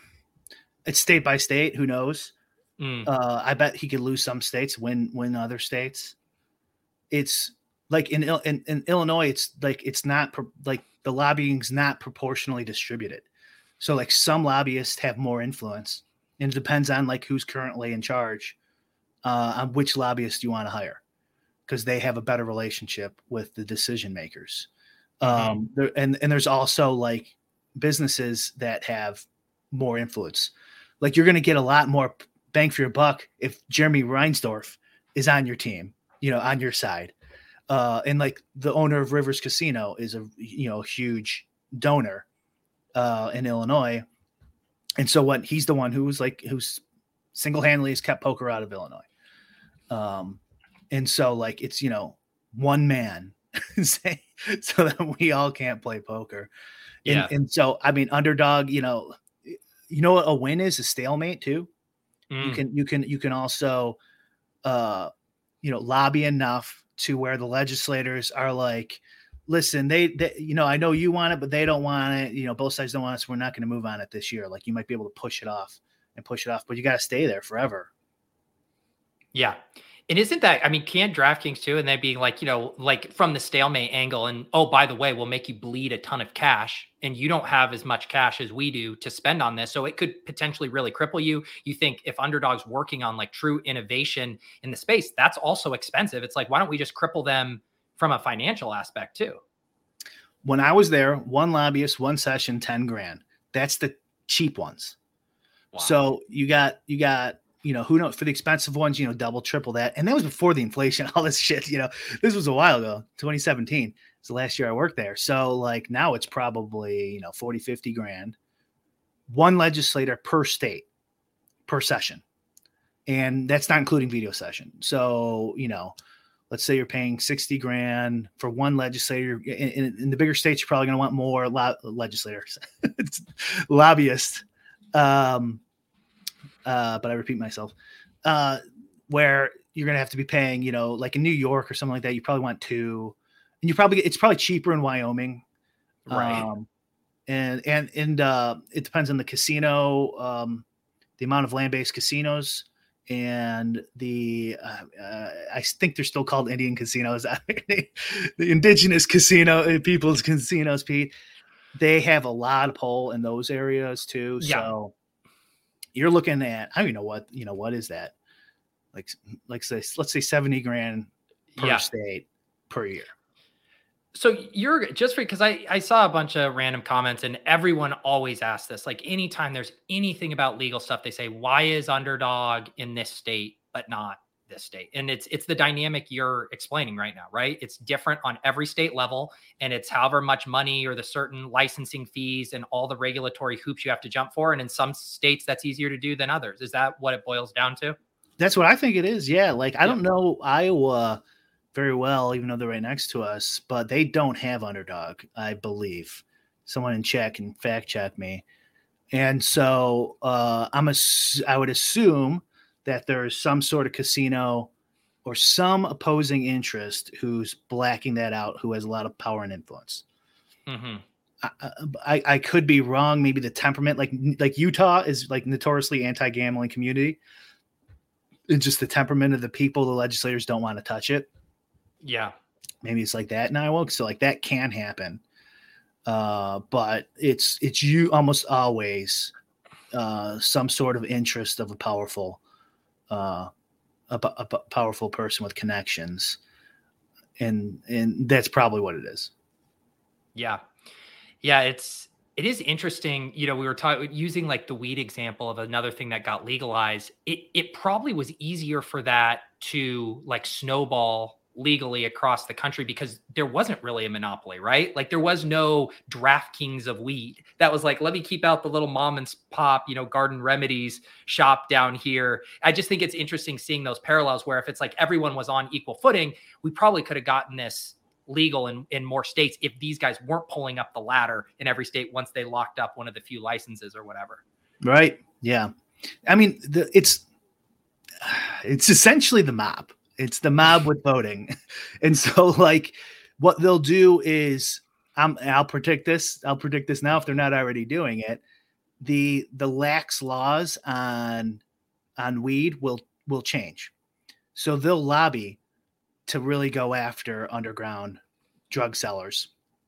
it's state by state. Who knows? Mm. Uh, I bet he could lose some states, win win other states. It's like in in, in Illinois, it's like it's not pro- like the lobbying's not proportionally distributed. So like some lobbyists have more influence, and it depends on like who's currently in charge, uh, on which lobbyist you want to hire, because they have a better relationship with the decision makers. Mm-hmm. Um, there, and and there's also like businesses that have more influence. Like you're going to get a lot more bang for your buck if Jeremy Reinsdorf is on your team, you know, on your side. Uh, and like the owner of Rivers Casino is a, you know, huge donor uh, in Illinois. And so what he's the one who was like, who's single-handedly has kept poker out of Illinois. Um, and so like, it's, you know, one man say, so that we all can't play poker. And, Yeah. and so, I mean, underdog, you know, you know what a win is? A stalemate too. Mm. You can, you can, you can also, uh, you know, lobby enough to where the legislators are like, listen, they, they, you know, I know you want it, but they don't want it. You know, both sides don't want it. So we're not going to move on it this year. Like you might be able to push it off and push it off, but you got to stay there forever. Yeah. And isn't that, I mean, can't DraftKings too, and then being like, you know, like from the stalemate angle, and oh, by the way, we'll make you bleed a ton of cash, and you don't have as much cash as we do to spend on this. So it could potentially really cripple you. You think if Underdog's working on like true innovation in the space, that's also expensive. It's like, why don't we just cripple them from a financial aspect too? When I was there, one lobbyist, one session, ten grand. That's the cheap ones. Wow. So you got, you got, you know, who knows for the expensive ones, you know, double, triple that. And that was before the inflation, all this shit, you know, this was a while ago, twenty seventeen. It's the last year I worked there. So like now it's probably, you know, forty, fifty grand, one legislator per state per session. And that's not including video session. So, you know, let's say you're paying sixty grand for one legislator. In, in, in the bigger states, you're probably going to want more lo- legislators, lobbyists. Um, Uh, but I repeat myself, uh, where you're going to have to be paying, you know, like in New York or something like that, you probably want two, and you probably, it's probably cheaper in Wyoming. Right. Um, and, and, and, uh, it depends on the casino, um, the amount of land-based casinos and the, uh, uh, I think they're still called Indian casinos, the indigenous casino people's casinos, Pete. They have a lot of pull in those areas too. Yeah. So you're looking at, I don't even know what, you know, what is that? Like, like say, let's say seventy grand per Yeah. state per year. So you're just because I, I saw a bunch of random comments, and everyone always asks this, like anytime there's anything about legal stuff, they say, why is Underdog in this state, but not this state? And it's, it's the dynamic you're explaining right now, right? It's different on every state level, and it's however much money or the certain licensing fees and all the regulatory hoops you have to jump for. And in some states that's easier to do than others. Is that what it boils down to? That's what I think it is. Yeah. Like, I Yeah. don't know Iowa very well, even though they're right next to us, but they don't have Underdog, I believe. Someone in chat can fact check me. And so uh, I'm a, I would assume that there's some sort of casino or some opposing interest who's blacking that out, who has a lot of power and influence. Mm-hmm. I, I, I could be wrong. Maybe the temperament, like like Utah is like notoriously anti-gambling community. It's just the temperament of the people. The legislators don't want to touch it. Yeah. Maybe it's like that in Iowa. So like that can happen. Uh, but it's it's you almost always uh, some sort of interest of a powerful uh, a, a powerful person with connections. And and that's probably what it is. Yeah. Yeah, it's it is interesting. You know, we were talking using like the weed example of another thing that got legalized. It it probably was easier for that to like snowball legally across the country because there wasn't really a monopoly, right? Like there was no DraftKings of weed. That was like, let me keep out the little mom and pop, you know, Garden Remedies shop down here. I just think it's interesting seeing those parallels where if it's like everyone was on equal footing, we probably could have gotten this legal in, in more states if these guys weren't pulling up the ladder in every state once they locked up one of the few licenses or whatever. Right. Yeah. I mean, the, it's it's essentially the mob. It's the mob with voting. And so like what they'll do is I'm, I'll predict this. I'll predict this now if they're not already doing it. The the lax laws on on weed will will change. So they'll lobby to really go after underground drug sellers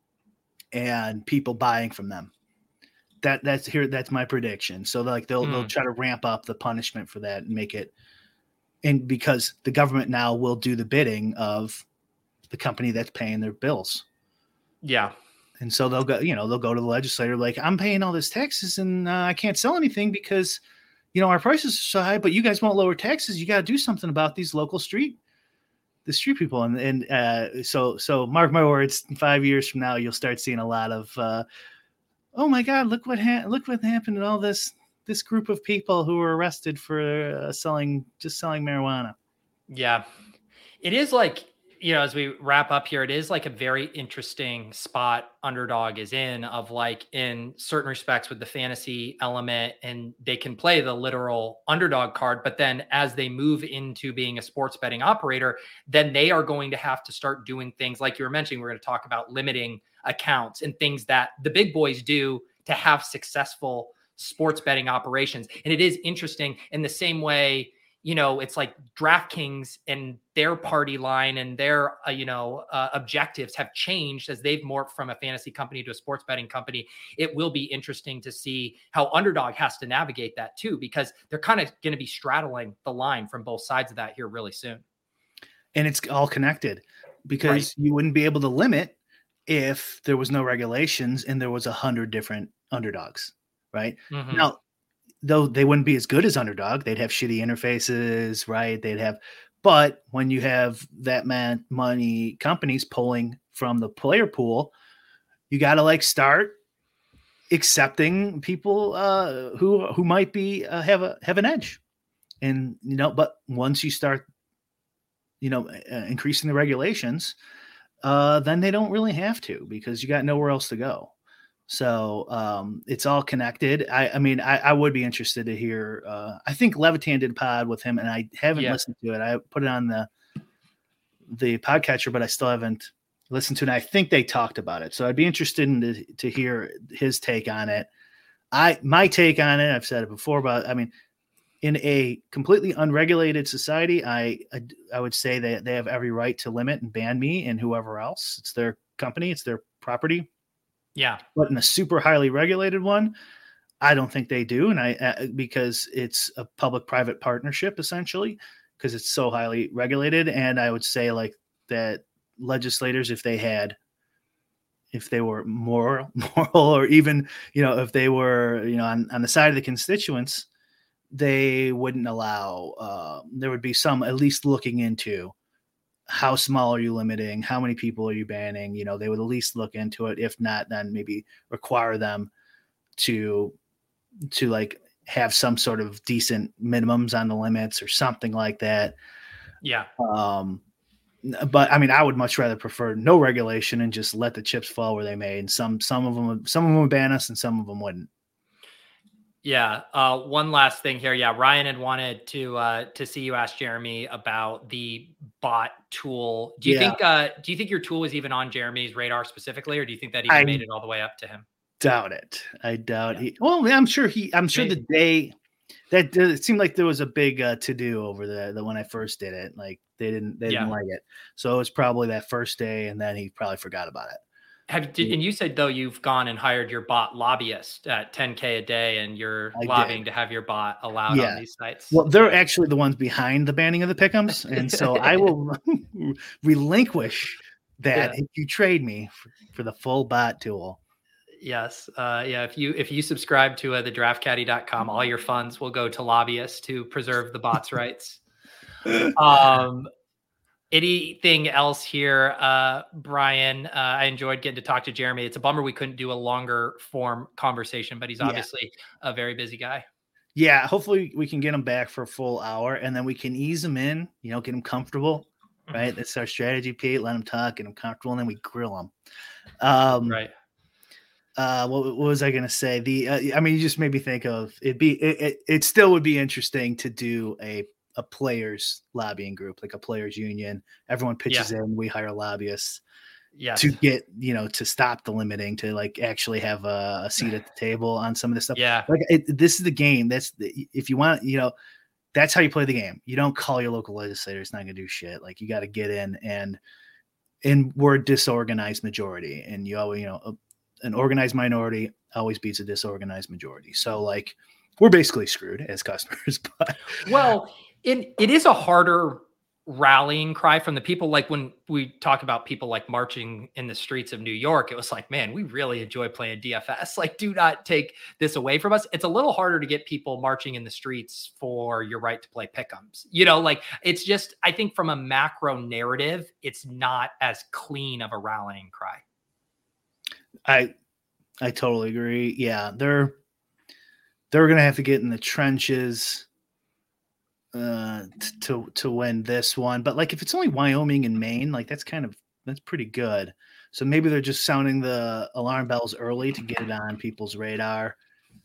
and people buying from them. That that's here. That's my prediction. So like they'll mm. they'll try to ramp up the punishment for that and make it. And because the government now will do the bidding of the company that's paying their bills. Yeah. And so they'll go, you know, they'll go to the legislator like, I'm paying all this taxes and uh, I can't sell anything because, you know, our prices are so high, but you guys won't lower taxes. You got to do something about these local street, the street people. And, and uh, so, so mark my words, five years from now, you'll start seeing a lot of, uh, oh my God, look what ha- look what happened to all this, this group of people who were arrested for uh, selling, just selling marijuana. Yeah. It is like, you know, as we wrap up here, it is like a very interesting spot Underdog is in of like in certain respects with the fantasy element and they can play the literal underdog card. But then as they move into being a sports betting operator, then they are going to have to start doing things like you were mentioning. We're going to talk about limiting accounts and things that the big boys do to have successful sports betting operations. And it is interesting in the same way, you know, it's like DraftKings and their party line and their, uh, you know, uh, objectives have changed as they've morphed from a fantasy company to a sports betting company. It will be interesting to see how Underdog has to navigate that too, because they're kind of going to be straddling the line from both sides of that here really soon. And it's all connected because right. you wouldn't be able to limit if there was no regulations and there was a hundred different underdogs. Right. Mm-hmm. Now, though they wouldn't be as good as Underdog, they'd have shitty interfaces, right? They'd have, but when you have that man money companies pulling from the player pool, you got to like start accepting people uh, who who might be uh, have a have an edge, and you know. But once you start, you know, uh, increasing the regulations, uh, then they don't really have to because you got nowhere else to go. So um, it's all connected. I, I mean, I, I would be interested to hear. Uh, I think Levitan did a pod with him, and I haven't yeah. listened to it. I put it on the the podcatcher, but I still haven't listened to it. And I think they talked about it, so I'd be interested in to, to hear his take on it. I my take on it. I've said it before, but I mean, in a completely unregulated society, I I, I would say that they have every right to limit and ban me and whoever else. It's their company. It's their property. Yeah. But in a super highly regulated one, I don't think they do. And I, uh, because it's a public private partnership essentially, because it's so highly regulated. And I would say like that legislators, if they had, if they were moral, moral, or even, you know, if they were, you know, on, on the side of the constituents, they wouldn't allow, uh, there would be some at least looking into how small are you limiting? How many people are you banning? You know, they would at least look into it. If not, then maybe require them to, to like have some sort of decent minimums on the limits or something like that. Yeah. Um, but I mean, I would much rather prefer no regulation and just let the chips fall where they may. And some, some of them, some of them would ban us and some of them wouldn't. Yeah. Uh, one last thing here. Yeah. Ryan had wanted to, uh, to see you ask Jeremy about the bot tool. Do you Yeah. think uh do you think your tool was even on Jeremy's radar specifically, or do you think that even I- made it all the way up to him? Doubt it. I doubt Yeah. he. Well, I'm sure he. I'm sure Maybe. the day that it seemed like there was a big uh, to do over the the when I first did it. Like they didn't they didn't Yeah. like it, so it was probably that first day, and then he probably forgot about it. Have did, and you said though you've gone and hired your bot lobbyist at ten K a day, and you're I lobbying did. to have your bot allowed Yeah. on these sites. Well, they're actually the ones behind the banning of the pick'ems, and so I will relinquish that Yeah. if you trade me for, for the full bot tool. Yes. Uh, yeah. If you if you subscribe to uh, the draft caddy dot com, all your funds will go to lobbyists to preserve the bots' rights. Um, anything else here, uh, Brian? Uh, I enjoyed getting to talk to Jeremy. It's a bummer we couldn't do a longer form conversation, but he's Yeah. obviously a very busy guy. Yeah, hopefully we can get him back for a full hour, and then we can ease him in. You know, get him comfortable. Right, that's our strategy, Pete. Let him talk, get him comfortable, and then we grill him. Um, Right. Uh, what, what was I going to say? The uh, I mean, you just made me think of it'd be it, it. It still would be interesting to do a a players lobbying group, like a players union. Everyone pitches in. We hire lobbyists Yes. to get you know to stop the limiting, to like actually have a, a seat at the table on some of this stuff. Yeah. Like it, this is the game. That's the, if you want, you know, that's how you play the game. You don't call your local legislator. It's not going to do shit. Like you got to get in and and we're a disorganized majority, and you always you know. A, an organized minority always beats a disorganized majority. So like we're basically screwed as customers, but Well, it, it is a harder rallying cry from the people. Like when we talk about people like marching in the streets of New York, it was like, man, we really enjoy playing D F S. Like, do not take this away from us. It's a little harder to get people marching in the streets for your right to play pick'ems. You know, like it's just, I think from a macro narrative, it's not as clean of a rallying cry. I I totally agree. Yeah, they're they're gonna have to get in the trenches uh t- to to win this one. But like if it's only Wyoming and Maine, like that's kind of that's pretty good. So maybe they're just sounding the alarm bells early to get it on people's radar.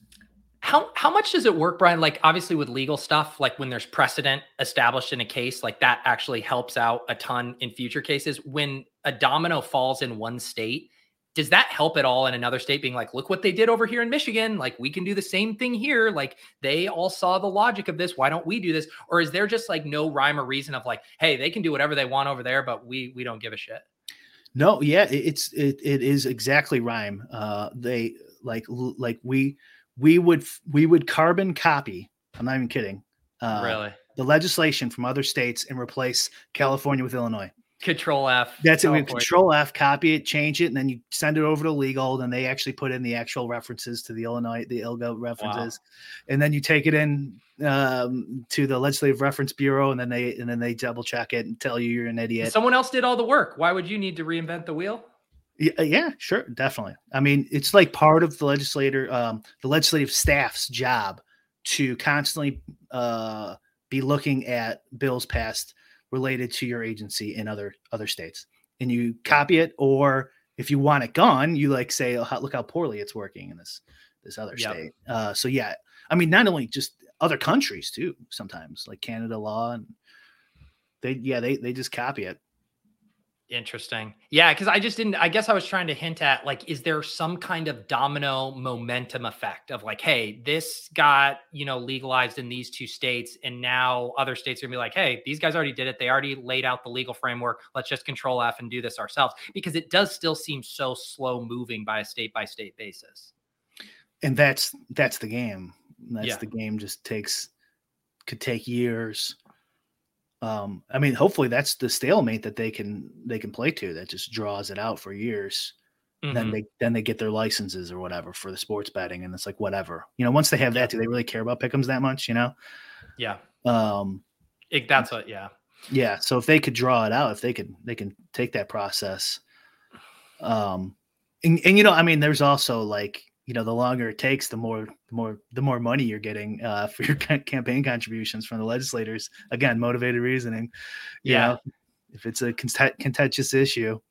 How how much does it work, Brian? Like obviously with legal stuff, like when there's precedent established in a case, like that actually helps out a ton in future cases. When a domino falls in one state, does that help at all in another state being like, look what they did over here in Michigan. Like we can do the same thing here. Like they all saw the logic of this. Why don't we do this? Or is there just like no rhyme or reason of like, hey, they can do whatever they want over there, but we we don't give a shit? No, yeah, it, it's it it is exactly rhyme. Uh, they like like we we would we would carbon copy. I'm not even kidding. Uh, Really? the legislation from other states and replace California with Illinois. Control F. That's it. We California. control F, copy it, change it, and then you send it over to legal. And they actually put in the actual references to the Illinois, the I L G A references, wow. And then you take it in um, to the Legislative Reference Bureau, and then they and then they double check it and tell you you're an idiot. Someone else did all the work. Why would you need to reinvent the wheel? Yeah, yeah, sure, definitely. I mean, it's like part of the legislator, um, the legislative staff's job to constantly uh, be looking at bills passed related to your agency in other other states, and you copy it, or if you want it gone, you like say, oh, look how poorly it's working in this this other Yep. state. Uh, so yeah, I mean, not only just other countries too, sometimes like Canada law, and they yeah they they just copy it. Interesting. Yeah, because I just didn't, I guess I was trying to hint at like, is there some kind of domino momentum effect of like, hey, this got, you know, legalized in these two states, and now other states are gonna be like, hey, these guys already did it. They already laid out the legal framework. Let's just control F and do this ourselves, because it does still seem so slow moving by a state by state basis. And that's that's the game. That's Yeah. the game. Just takes could take years. Um, I mean, hopefully that's the stalemate that they can they can play to. That just draws it out for years. Mhm. Then they then they get their licenses or whatever for the sports betting, and it's like whatever. You know, once they have that, do they really care about pick'ems that much? You know? Yeah. Um, It, that's what, yeah. yeah. So if they could draw it out, if they could they can take that process. Um, and, and you know, I mean, there's also like, you know, the longer it takes, the more, the more, the more money you're getting uh, for your ca- campaign contributions from the legislators. Again, motivated reasoning. You Yeah. know, if it's a cont- contentious issue,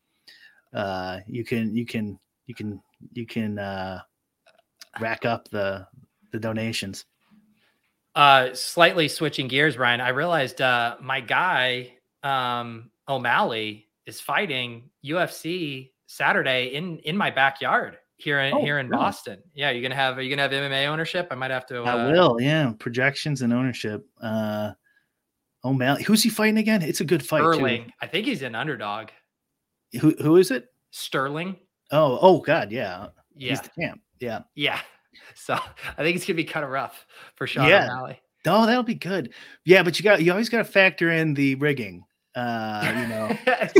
uh, you can, you can, you can, you can uh, rack up the the donations. Uh, slightly switching gears, Ryan, I realized uh, my guy, uh, um, O'Malley is fighting U F C Saturday in in my backyard here in Oh, here in really? Boston. Yeah, you're gonna have are you gonna have M M A ownership? I might have to. Uh, I will. Yeah, projections and ownership. Uh, O'Malley. Who's he fighting again? It's a good fight. Sterling. Too. I think he's an underdog. Who who is it? Sterling. Oh oh God, yeah. Yeah. He's the champ. Yeah. Yeah. So I think it's gonna be kind of rough for Sean Yeah. O'Malley. Oh, that'll be good. Yeah, but you got you always got to factor in the rigging. Uh, you know,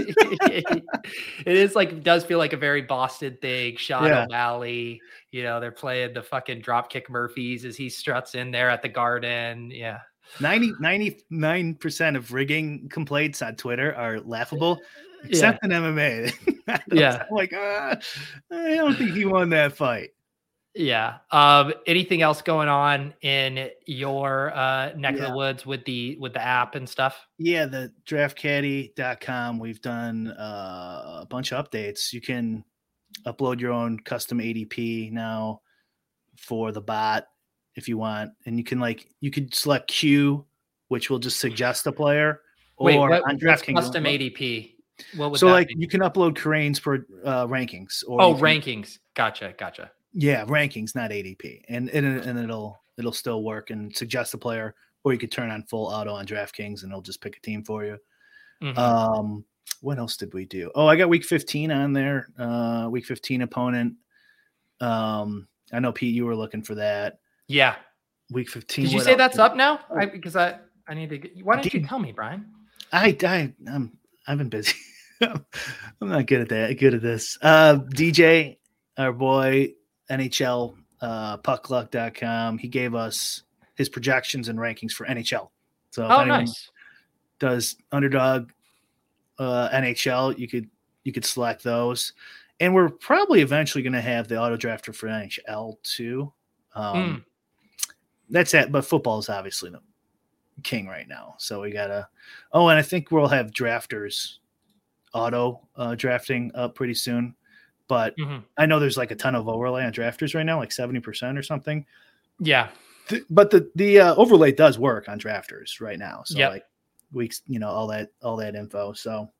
it is like it does feel like a very Boston thing. Sean Yeah. O'Malley, you know, they're playing the fucking dropkick Murphys as he struts in there at the Garden. Yeah. ninety, ninety-nine percent of rigging complaints on Twitter are laughable, except in M M A. Yeah. I'm like, uh, I don't think he won that fight. Yeah. Um, anything else going on in your uh, neck Yeah. of the woods with the with the app and stuff? Yeah, the draft caddy dot com. We've done uh, a bunch of updates. You can upload your own custom A D P now for the bot if you want, and you can like you could select Q, which will just suggest a player. Wait, or what, on what's DraftKings. custom A D P? What would So that like be? you can upload Crane's for uh, rankings. Or Oh, you can- rankings. Gotcha. Gotcha. Yeah, rankings, not A D P, and and and it'll it'll still work and suggest a player, or you could turn on full auto on DraftKings and it'll just pick a team for you. Mhm. Um, what else did we do? Oh, I got week fifteen on there. Uh, week fifteen opponent. Um, I know Pete, you were looking for that. Yeah. Week fifteen. Did you what say else that's did- up now? I, because I I need to. Get, why don't you Did- tell me, Brian? I I I'm I've been busy. I'm not good at that. Good at this. Uh, D J, our boy, N H L uh, puck luck dot com. He gave us his projections and rankings for N H L. So if Oh, anyone nice. does underdog uh, N H L, you could you could select those. And we're probably eventually going to have the auto drafter for N H L too. Um, That's it. But football is obviously the king right now. So we gotta. Oh, and I think we'll have drafters auto uh, drafting up pretty soon. But Mhm. I know there's like a ton of overlay on drafters right now, like seventy percent or something. Yeah. Th- But the the uh, overlay does work on drafters right now. So Yep. like weeks, you know, all that all that info. So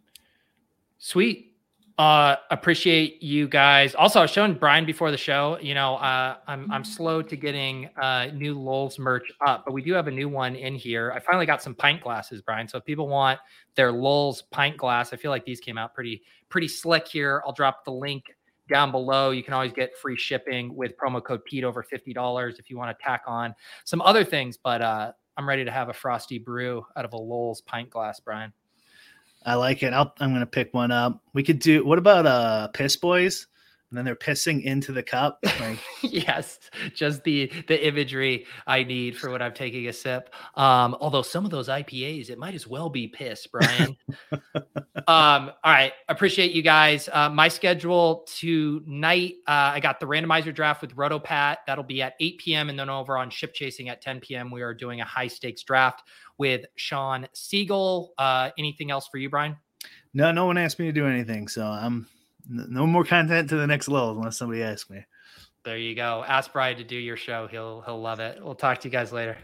Sweet. Uh, appreciate you guys. Also, I was showing Brian before the show. You know, uh, I'm I'm slow to getting uh, new Lowell's merch up, but we do have a new one in here. I finally got some pint glasses, Brian. So if people want their Lowell's pint glass, I feel like these came out pretty pretty slick here. I'll drop the link down below. You can always get free shipping with promo code Pete over fifty dollars if you want to tack on some other things. But uh, I'm ready to have a frosty brew out of a Lowell's pint glass, Brian. I like it. I'll, I'm going to pick one up. We could do, what about uh Piss Boys? And then they're pissing into the cup. Like, Yes, just the the imagery I need for when I'm taking a sip. Um, although some of those I P As, it might as well be piss, Brian. um, all right, appreciate you guys. Uh, my schedule tonight, uh, I got the randomizer draft with RotoPat. That'll be at eight p.m. and then over on Ship Chasing at ten p.m. We are doing a high stakes draft with Sean Siegel. Uh, anything else for you, Brian? no, no one asked me to do anything. So I'm n- no more content to the next level unless somebody asks me. There you go. Ask Brian to do your show. He'll he'll love it. We'll talk to you guys later.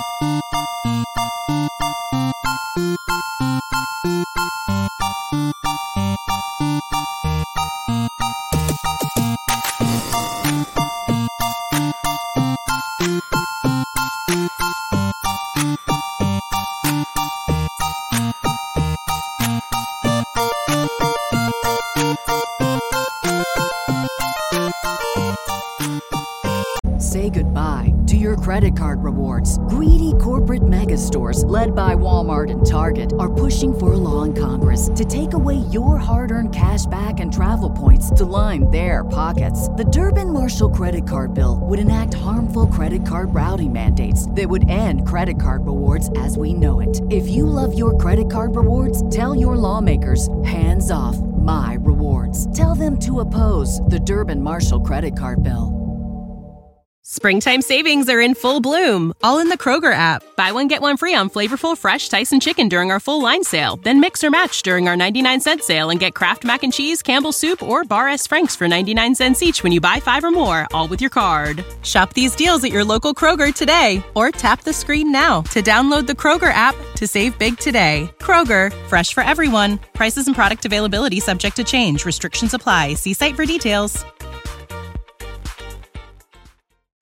Say goodbye to your credit card rewards. Greedy corporate mega stores, led by Walmart and Target, are pushing for a law in Congress to take away your hard-earned cash back and travel points to line their pockets. The Durbin-Marshall credit card bill would enact harmful credit card routing mandates that would end credit card rewards as we know it. If you love your credit card rewards, tell your lawmakers, hands off my rewards. Tell them to oppose the Durbin-Marshall credit card bill. Springtime savings are in full bloom, all in the Kroger app. Buy one, get one free on flavorful, fresh Tyson chicken during our full line sale. Then mix or match during our ninety-nine cent sale and get Kraft Mac and Cheese, Campbell's Soup, or Bar S. Frank's for ninety-nine cents each when you buy five or more, all with your card. Shop these deals at your local Kroger today, or tap the screen now to download the Kroger app to save big today. Kroger, fresh for everyone. Prices and product availability subject to change. Restrictions apply. See site for details.